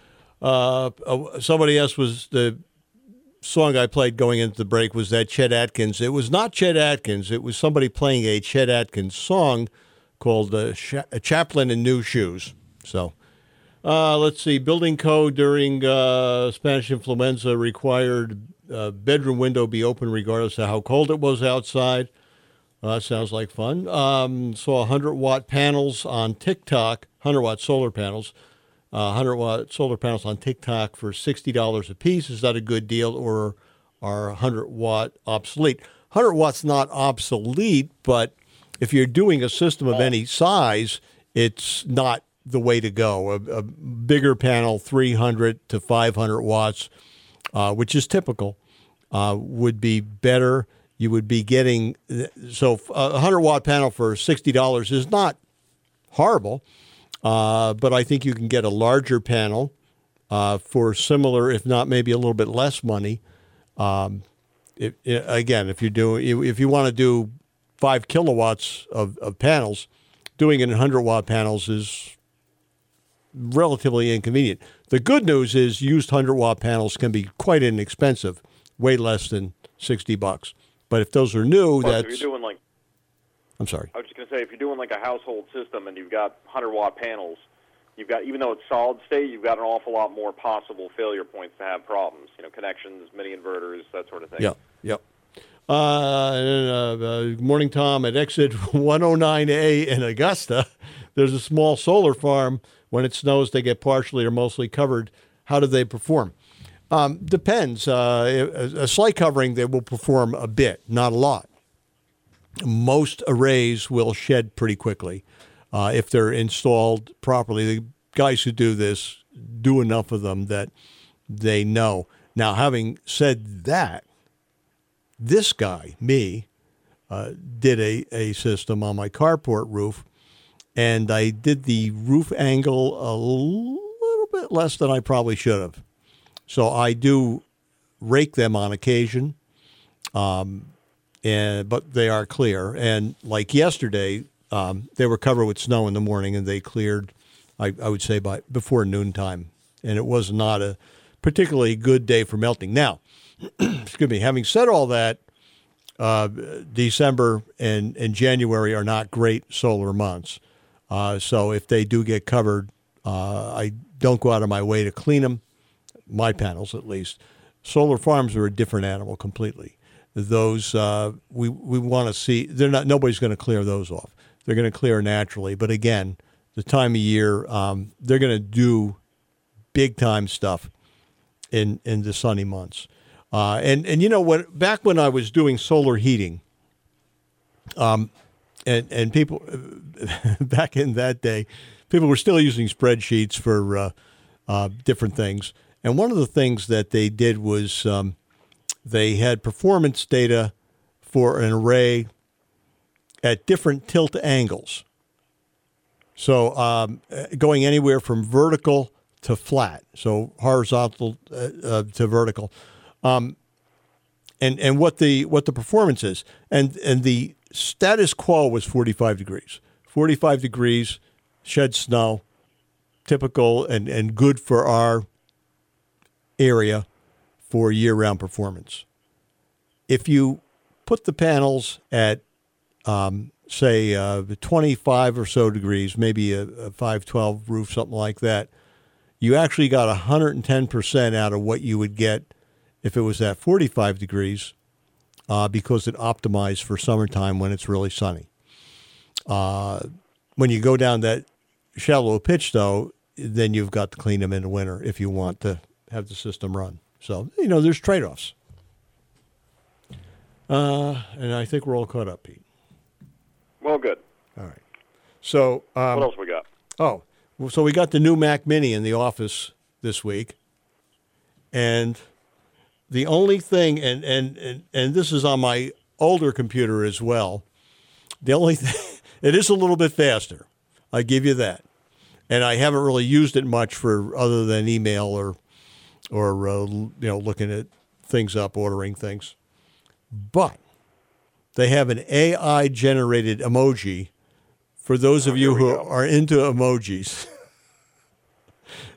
Uh, uh, somebody else was the song I played going into the break was that Chet Atkins. It was not Chet Atkins. It was somebody playing a Chet Atkins song called uh, Sh- Chaplain in New Shoes. So uh, let's see. Building code during uh, Spanish influenza required uh, bedroom window be open regardless of how cold it was outside. Uh, that sounds like fun. Um, saw one hundred watt panels on TikTok, one hundred watt solar panels, uh, one hundred watt solar panels on TikTok for sixty dollars a piece. Is that a good deal, or are one hundred watt obsolete? one hundred watts not obsolete, but if you're doing a system of any size, it's not the way to go. A, a bigger panel, three hundred to five hundred watts, uh, which is typical, uh, would be better. You would be getting, so a one hundred watt panel for sixty dollars is not horrible, uh, but I think you can get a larger panel uh, for similar, if not maybe a little bit less money. Um, if, again, if you're doing, if you want to do five kilowatts of, of panels, doing it in one hundred watt panels is relatively inconvenient. The good news is used one hundred watt panels can be quite inexpensive, way less than sixty bucks. But if those are new, Plus, that's... if you're doing like, I'm sorry. I was just going to say, if you're doing like a household system and you've got one hundred watt panels, you've got, even though it's solid state, you've got an awful lot more possible failure points to have problems. You know, connections, mini inverters, that sort of thing. Yeah, yeah. Uh, and, uh, uh, good morning, Tom. At exit one oh nine A in Augusta, there's a small solar farm. When it snows, they get partially or mostly covered. How do they perform? Um, depends. Uh, a, a slight covering, they will perform a bit, not a lot. Most arrays will shed pretty quickly uh, if they're installed properly. The guys who do this do enough of them that they know. Now, having said that, this guy, me, uh, did a, a system on my carport roof, and I did the roof angle a little bit less than I probably should have. So I do rake them on occasion, um, and but they are clear. And like yesterday, um, they were covered with snow in the morning, and they cleared, I, I would say, by before noontime. And it was not a particularly good day for melting. Now, excuse me, having said all that, uh, December and, and January are not great solar months. Uh, so if they do get covered, uh, I don't go out of my way to clean them. My panels, at least. Solar farms are a different animal completely. Those uh, we we want to see. They're not. Nobody's going to clear those off. They're going to clear naturally. But again, the time of year, um, they're going to do big time stuff in in the sunny months. Uh, and and you know what? Back when I was doing solar heating, um, and and people back in that day, people were still using spreadsheets for uh, uh, different things. And one of the things that they did was um, they had performance data for an array at different tilt angles. So um, going anywhere from vertical to flat, so horizontal uh, uh, to vertical, um, and and what the what the performance is, and and the status quo was forty-five degrees. forty-five degrees, shed snow, typical and, and good for our area for year-round performance. If you put the panels at, um, say, uh, twenty-five or so degrees, maybe a, a five twelve roof, something like that, you actually got one hundred ten percent out of what you would get if it was at forty-five degrees uh, because it optimized for summertime when it's really sunny. Uh, when you go down that shallow pitch, though, then you've got to clean them in the winter if you want to have the system run. So, you know, there's trade-offs. Uh, and I think we're all caught up, Pete. Well, good. All right. So, um, what else we got? Oh, well, so we got the new Mac Mini in the office this week. And the only thing, and, and, and, and this is on my older computer as well, the only thing, it is a little bit faster. I give you that. And I haven't really used it much for other than email or or uh, you know, looking at things up, ordering things. But they have an A I-generated emoji for those of oh, you who go. are into emojis.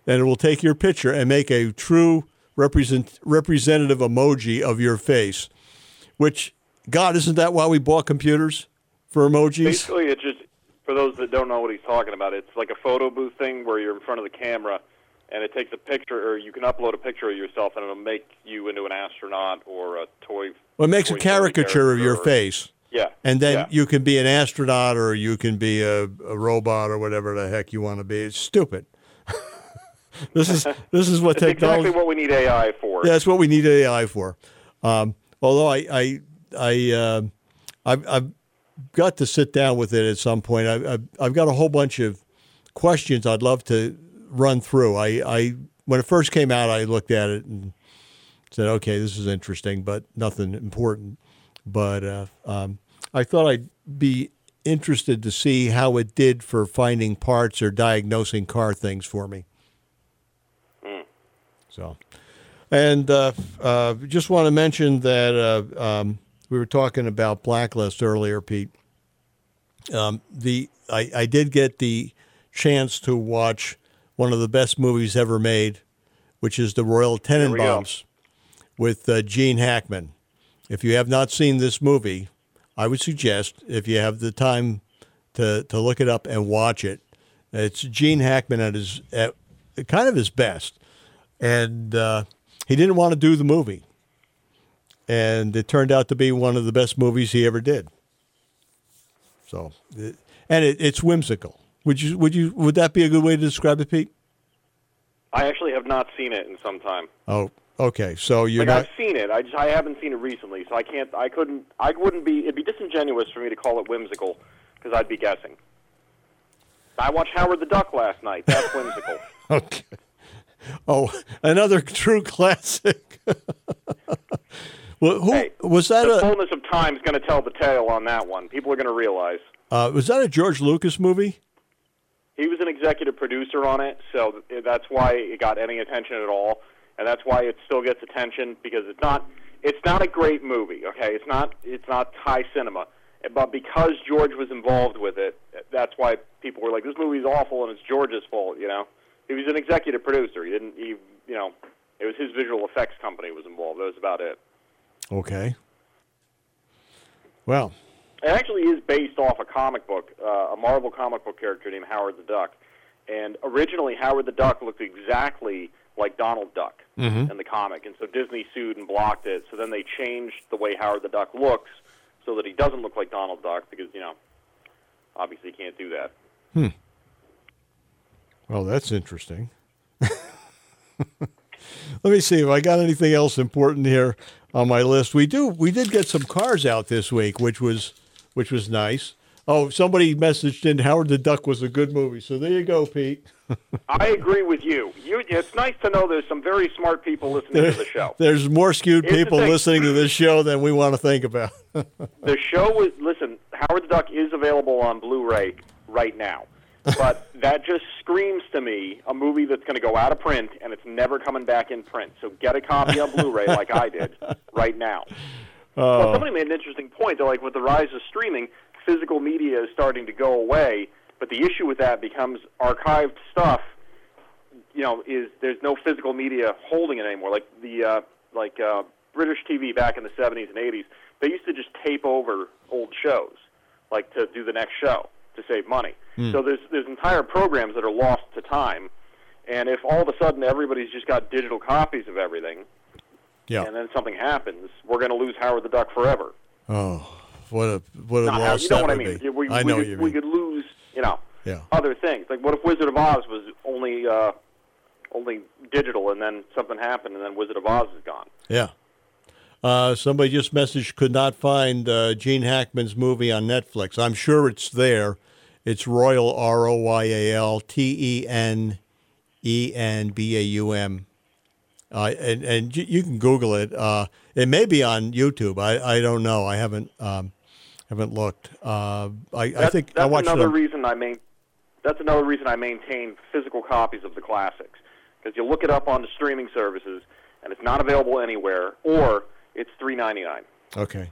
and it will take your picture and make a true represent representative emoji of your face. Which, God, isn't that why we bought computers for emojis? Basically, it's just, for those that don't know what he's talking about, it's like a photo booth thing where you're in front of the camera, and it takes a picture, or you can upload a picture of yourself, and it'll make you into an astronaut or a toy. Well, it makes toy a caricature of your or, face. Yeah. And then yeah. you can be an astronaut or you can be a, a robot or whatever the heck you want to be. It's stupid. this is this is what It's technology. exactly what we need A I for. Yeah, that's what we need A I for. Um, although I I I uh, I've, I've got to sit down with it at some point. I, I've I've got a whole bunch of questions I'd love to run through. I, I when it first came out, I looked at it and said, okay, this is interesting, but nothing important. But uh, um, I thought I'd be interested to see how it did for finding parts or diagnosing car things for me. Mm. So, and uh, uh, just want to mention that uh, um, we were talking about Blacklist earlier, Pete. Um, the I, I did get the chance to watch one of the best movies ever made, which is The Royal Tenenbaums with uh, Gene Hackman. If you have not seen this movie, I would suggest, if you have the time to, to look it up and watch it, it's Gene Hackman at his at kind of his best. And uh, he didn't want to do the movie. And it turned out to be one of the best movies he ever did. So, and it, it's whimsical. Would you would you would that be a good way to describe it, Pete? I actually have not seen it in some time. Oh, okay. So you're like not. I've seen it. I just I haven't seen it recently, so I can't. I couldn't. I wouldn't be. It'd be disingenuous for me to call it whimsical because I'd be guessing. I watched Howard the Duck last night. That's whimsical. Okay. Oh, another true classic. Well, who hey, was that? The A, fullness of time is going to tell the tale on that one. People are going to realize. uh, was that a George Lucas movie? He was an executive producer on it, so that's why it got any attention at all, and that's why it still gets attention because it's not it's not a great movie. Okay, it's not it's not high cinema, but because George was involved with it, that's why people were like, "This movie's awful and it's George's fault." You know, he was an executive producer. He didn't. He you know, it was his visual effects company was involved. That was about it. Okay. Well. It actually is based off a comic book, uh, a Marvel comic book character named Howard the Duck. And originally, Howard the Duck looked exactly like Donald Duck Mm-hmm. in the comic. And so Disney sued and blocked it. So then they changed the way Howard the Duck looks so that he doesn't look like Donald Duck because, you know, obviously you can't do that. Hmm. Well, that's interesting. Let me see if I got anything else important here on my list. We do. We did get some cars out this week, which was which was nice. Oh, somebody messaged in Howard the Duck was a good movie. So there you go, Pete. I agree with you. you. It's nice to know there's some very smart people listening There, to the show. there's more skewed Here's the people thing. listening to this show than we want to think about. The show was, listen, Howard the Duck is available on Blu-ray right now. But that just screams to me a movie that's going to go out of print and it's never coming back in print. So get a copy on Blu-ray like I did right now. Oh. Well, somebody made an interesting point. They're like, with the rise of streaming, physical media is starting to go away. But the issue with that becomes archived stuff. You know, is there's no physical media holding it anymore. Like the uh, like uh, British T V back in the seventies and eighties, they used to just tape over old shows, like to do the next show to save money. Hmm. So there's there's entire programs that are lost to time. And if all of a sudden everybody's just got digital copies of everything, Yeah. and then something happens, we're going to lose Howard the Duck forever. Oh, what a what a Not how- loss you know that what I would mean? be. We, I we know could, what you we mean. could lose, you know, Yeah. other things. Like what if Wizard of Oz was only uh, only digital, and then something happened, and then Wizard of Oz is gone. Yeah. Uh, somebody just messaged could not find uh, Gene Hackman's movie on Netflix. I'm sure it's there. It's Royal, R O Y A L T E N E N B A U M. Uh, and and you, you can Google it. Uh, it may be on YouTube. I, I don't know. I haven't um, haven't looked. Uh, I, I That's, think that's I watched another it on- reason I main, That's another reason I maintain physical copies of the classics, because you look it up on the streaming services, and it's not available anywhere, or it's three ninety-nine. Okay.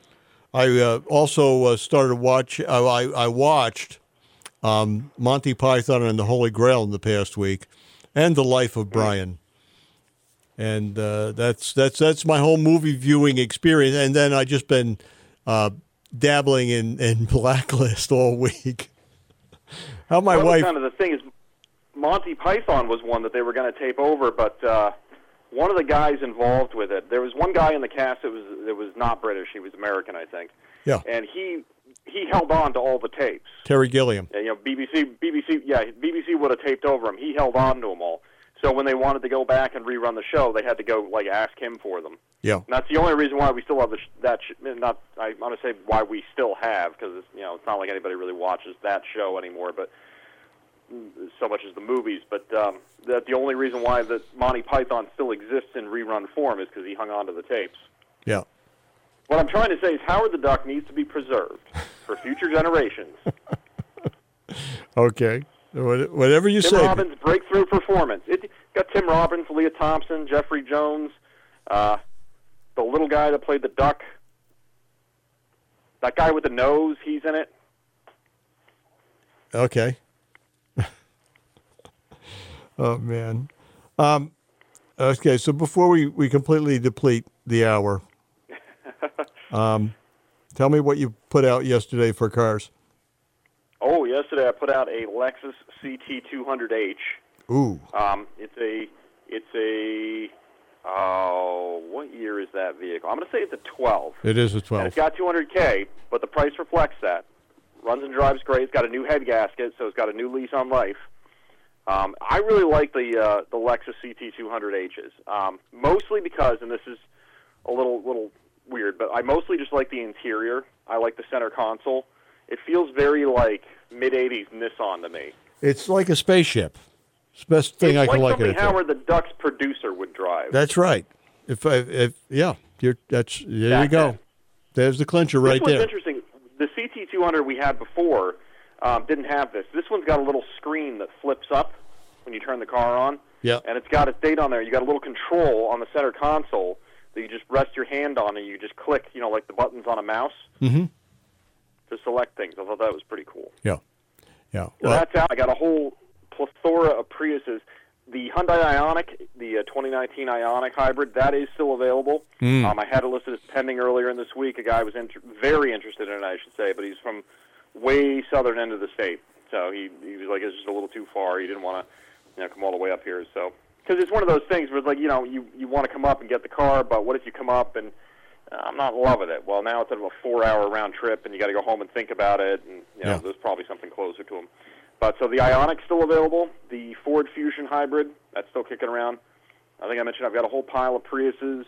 I uh, also uh, started watch. Uh, I I watched um, Monty Python and the Holy Grail in the past week, and The Life of Brian. And uh, that's that's that's my whole movie viewing experience. And then I just been uh, dabbling in, in Blacklist all week. How my well, wife kind of the thing is, Monty Python was one that they were going to tape over, but uh, one of the guys involved with it, there was one guy in the cast that was that was not British. He was American, I think. Yeah. And he he held on to all the tapes. Terry Gilliam. And, you know, B B C, B B C, yeah, B B C would have taped over him. He held on to them all. So when they wanted to go back and rerun the show, they had to go like ask him for them. Yeah. And that's the only reason why we still have the sh- that. Sh- not I want to say why we still have, because you know it's not like anybody really watches that show anymore, but so much as the movies. But um, that the only reason why that Monty Python still exists in rerun form is because he hung on to the tapes. Yeah. What I'm trying to say is Howard the Duck needs to be preserved for future generations. Okay. Whatever you Tim say. Robbins' breakthrough performance. It got Tim Robbins, Leah Thompson, Jeffrey Jones, uh, the little guy that played the duck. That guy with the nose, he's in it. Okay. Oh, man. Um, okay, so before we, we completely deplete the hour, um, tell me what you put out yesterday for cars. Oh, yesterday I put out a Lexus C T two hundred H. Ooh. Um, it's a, it's a, oh, what year is that vehicle? I'm going to say it's a twelve. It is a And twelve. it's got two hundred K, but the price reflects that. Runs and drives great. It's got a new head gasket, so it's got a new lease on life. Um, I really like the uh, the Lexus C T two hundred H's, um, mostly because, and this is a little little weird, but I mostly just like the interior. I like the center console. It feels very like mid eighties Nissan to me. It's like a spaceship. It's the best thing it's I can like liken something it to. Howard the Duck's producer would drive. That's right. If I, if yeah, you're that's there That's you go. it. There's the clincher This right one's there. interesting. The C T two hundred we had before um, didn't have this. This one's got a little screen that flips up when you turn the car on. Yeah. And it's got its date on there. You got a little control on the center console that you just rest your hand on and you just click, you know, like the buttons on a mouse Mm-hmm. to select things. I thought that was pretty cool. Yeah. Yeah. So Well, that's out. I got a whole plethora of Priuses. The Hyundai Ioniq, the uh, twenty nineteen Ioniq hybrid, that is still available. Mm. Um, I had it listed as pending earlier in this week. A guy was inter- very interested in it, I should say, but he's from way southern end of the state. So he, he was like, it's just a little too far. He didn't want to you know, come all the way up here. So because it's one of those things where it's like, you know, you, you want to come up and get the car, but what if you come up and uh, I'm not loving it? Well, now it's a four-hour round trip, and you got to go home and think about it, and you know, Yeah. there's probably something closer to him. But so the Ioniq's still available. The Ford Fusion hybrid, that's still kicking around. I think I mentioned I've got a whole pile of Priuses,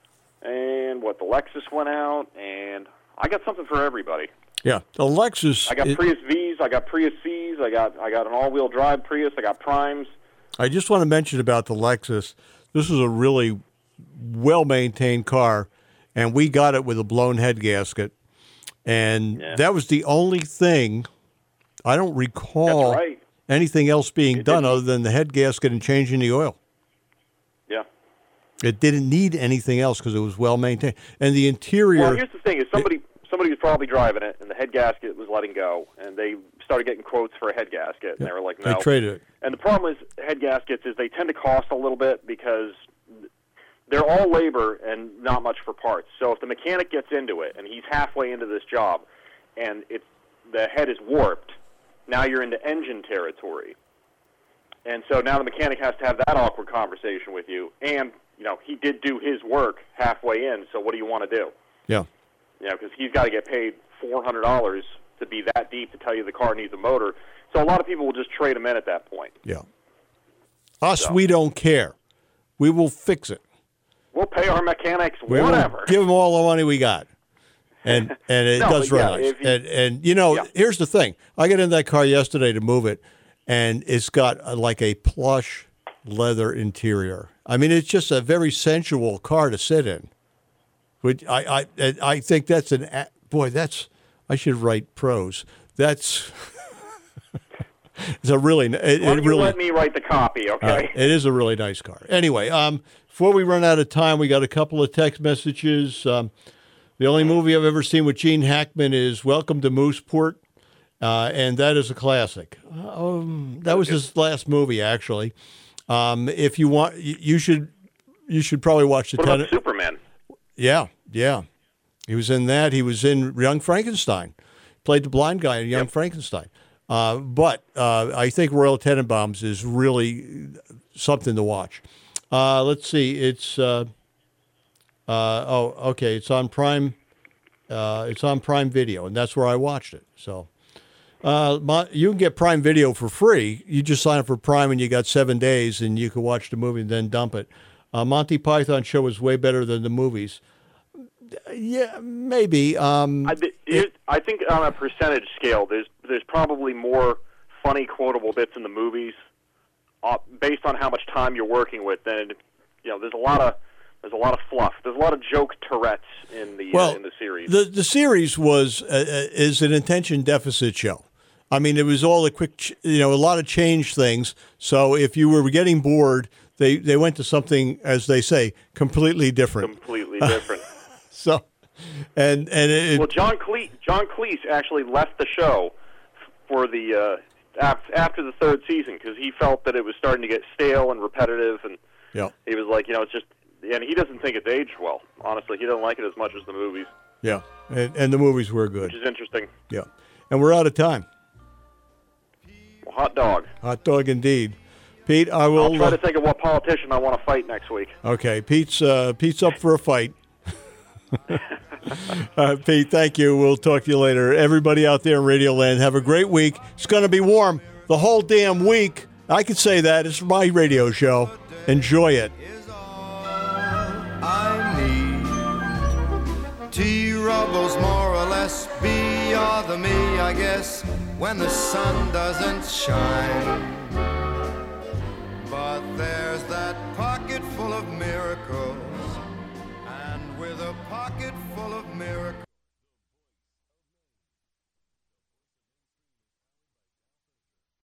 and what the Lexus went out, and I got something for everybody. yeah. The Lexus. I got it- Prius V's, I got Prius C's, I got I got an all-wheel drive Prius, I got Primes. I just want to mention about the Lexus. This is a really well-maintained car, and we got it with a blown head gasket, and Yeah. that was the only thing. I don't recall That's right. anything else being It done didn't- other than the head gasket and changing the oil. Yeah. It didn't need anything else because it was well maintained, and the interior. Well, here's the thing: is somebody somebody was probably driving it, and the head gasket was letting go, and they started getting quotes for a head gasket, and they were like, they "No." traded it. And the problem is head gaskets is they tend to cost a little bit because they're all labor and not much for parts. So if the mechanic gets into it and he's halfway into this job, and it's the head is warped, now you're into engine territory. And so now the mechanic has to have that awkward conversation with you, and you know he did do his work halfway in. So what do you want to do? Yeah. You know, because he's got to get paid four hundred dollars to be that deep to tell you the car needs a motor. So a lot of people will just trade them in at that point. Yeah. Us, So. we don't care. We will fix it. We'll pay our mechanics We whatever. will give them all the money we got. And and it No, does but run yeah, nice. if you- and, and, you know, Yeah. here's the thing. I got in that car yesterday to move it, and it's got a, like a plush leather interior. I mean, it's just a very sensual car to sit in. Which I, I, I think that's an, a- boy, that's, I should write prose. That's, it's a really, it, Why it don't you really, let me write the copy, okay? uh, it is a really nice car. Anyway, um, before we run out of time, we got a couple of text messages. Um, the only movie I've ever seen with Gene Hackman is Welcome to Mooseport, uh, and that is a classic. Um, that was his last movie, actually. Um, if you want, you, you should you should probably watch the. What about Ten- Superman? Yeah, yeah. He was in that. He was in Young Frankenstein. Played the blind guy in Young Yep. Frankenstein. Uh, but uh, I think Royal Tenenbaums is really something to watch. Uh, let's see. It's uh, uh, oh okay. It's on Prime. Uh, it's on Prime Video, and that's where I watched it. So uh, my, you can get Prime Video for free. You just sign up for Prime, and you got seven days, and you can watch the movie and then dump it. Uh, Monty Python show is way better than the movies. Yeah, maybe. Um, I, it, I think on a percentage scale, there's there's probably more funny quotable bits in the movies, uh, based on how much time you're working with. Than you know, there's a lot of there's a lot of fluff. There's a lot of joke Tourette's in the well, uh, in the series. The the series was uh, is an attention deficit show. I mean, it was all a quick, ch- you know, a lot of change things. So if you were getting bored, they they went to something, as they say, completely different. Completely different. So, and and it, Well, John Cleese, John Cleese actually left the show for the uh, af- after the third season because he felt that it was starting to get stale and repetitive, and yeah, he was like, you know, it's just, and he doesn't think it's aged well. Honestly, he doesn't like it as much as the movies, yeah, and, and the movies were good. which is interesting. Yeah, and we're out of time. Well, hot dog. Hot dog indeed. Pete, I will. I'll try uh, to think of what politician I want to fight next week. Okay, Pete's uh, Pete's up for a fight. uh, Pete, thank you. We'll talk to you later. Everybody out there in Radio Land, have a great week. It's going to be warm the whole damn week. I could say that. It's my radio show. Enjoy it. Is all I need. T-Rubble's more or less be or the me, I guess, when the sun doesn't shine.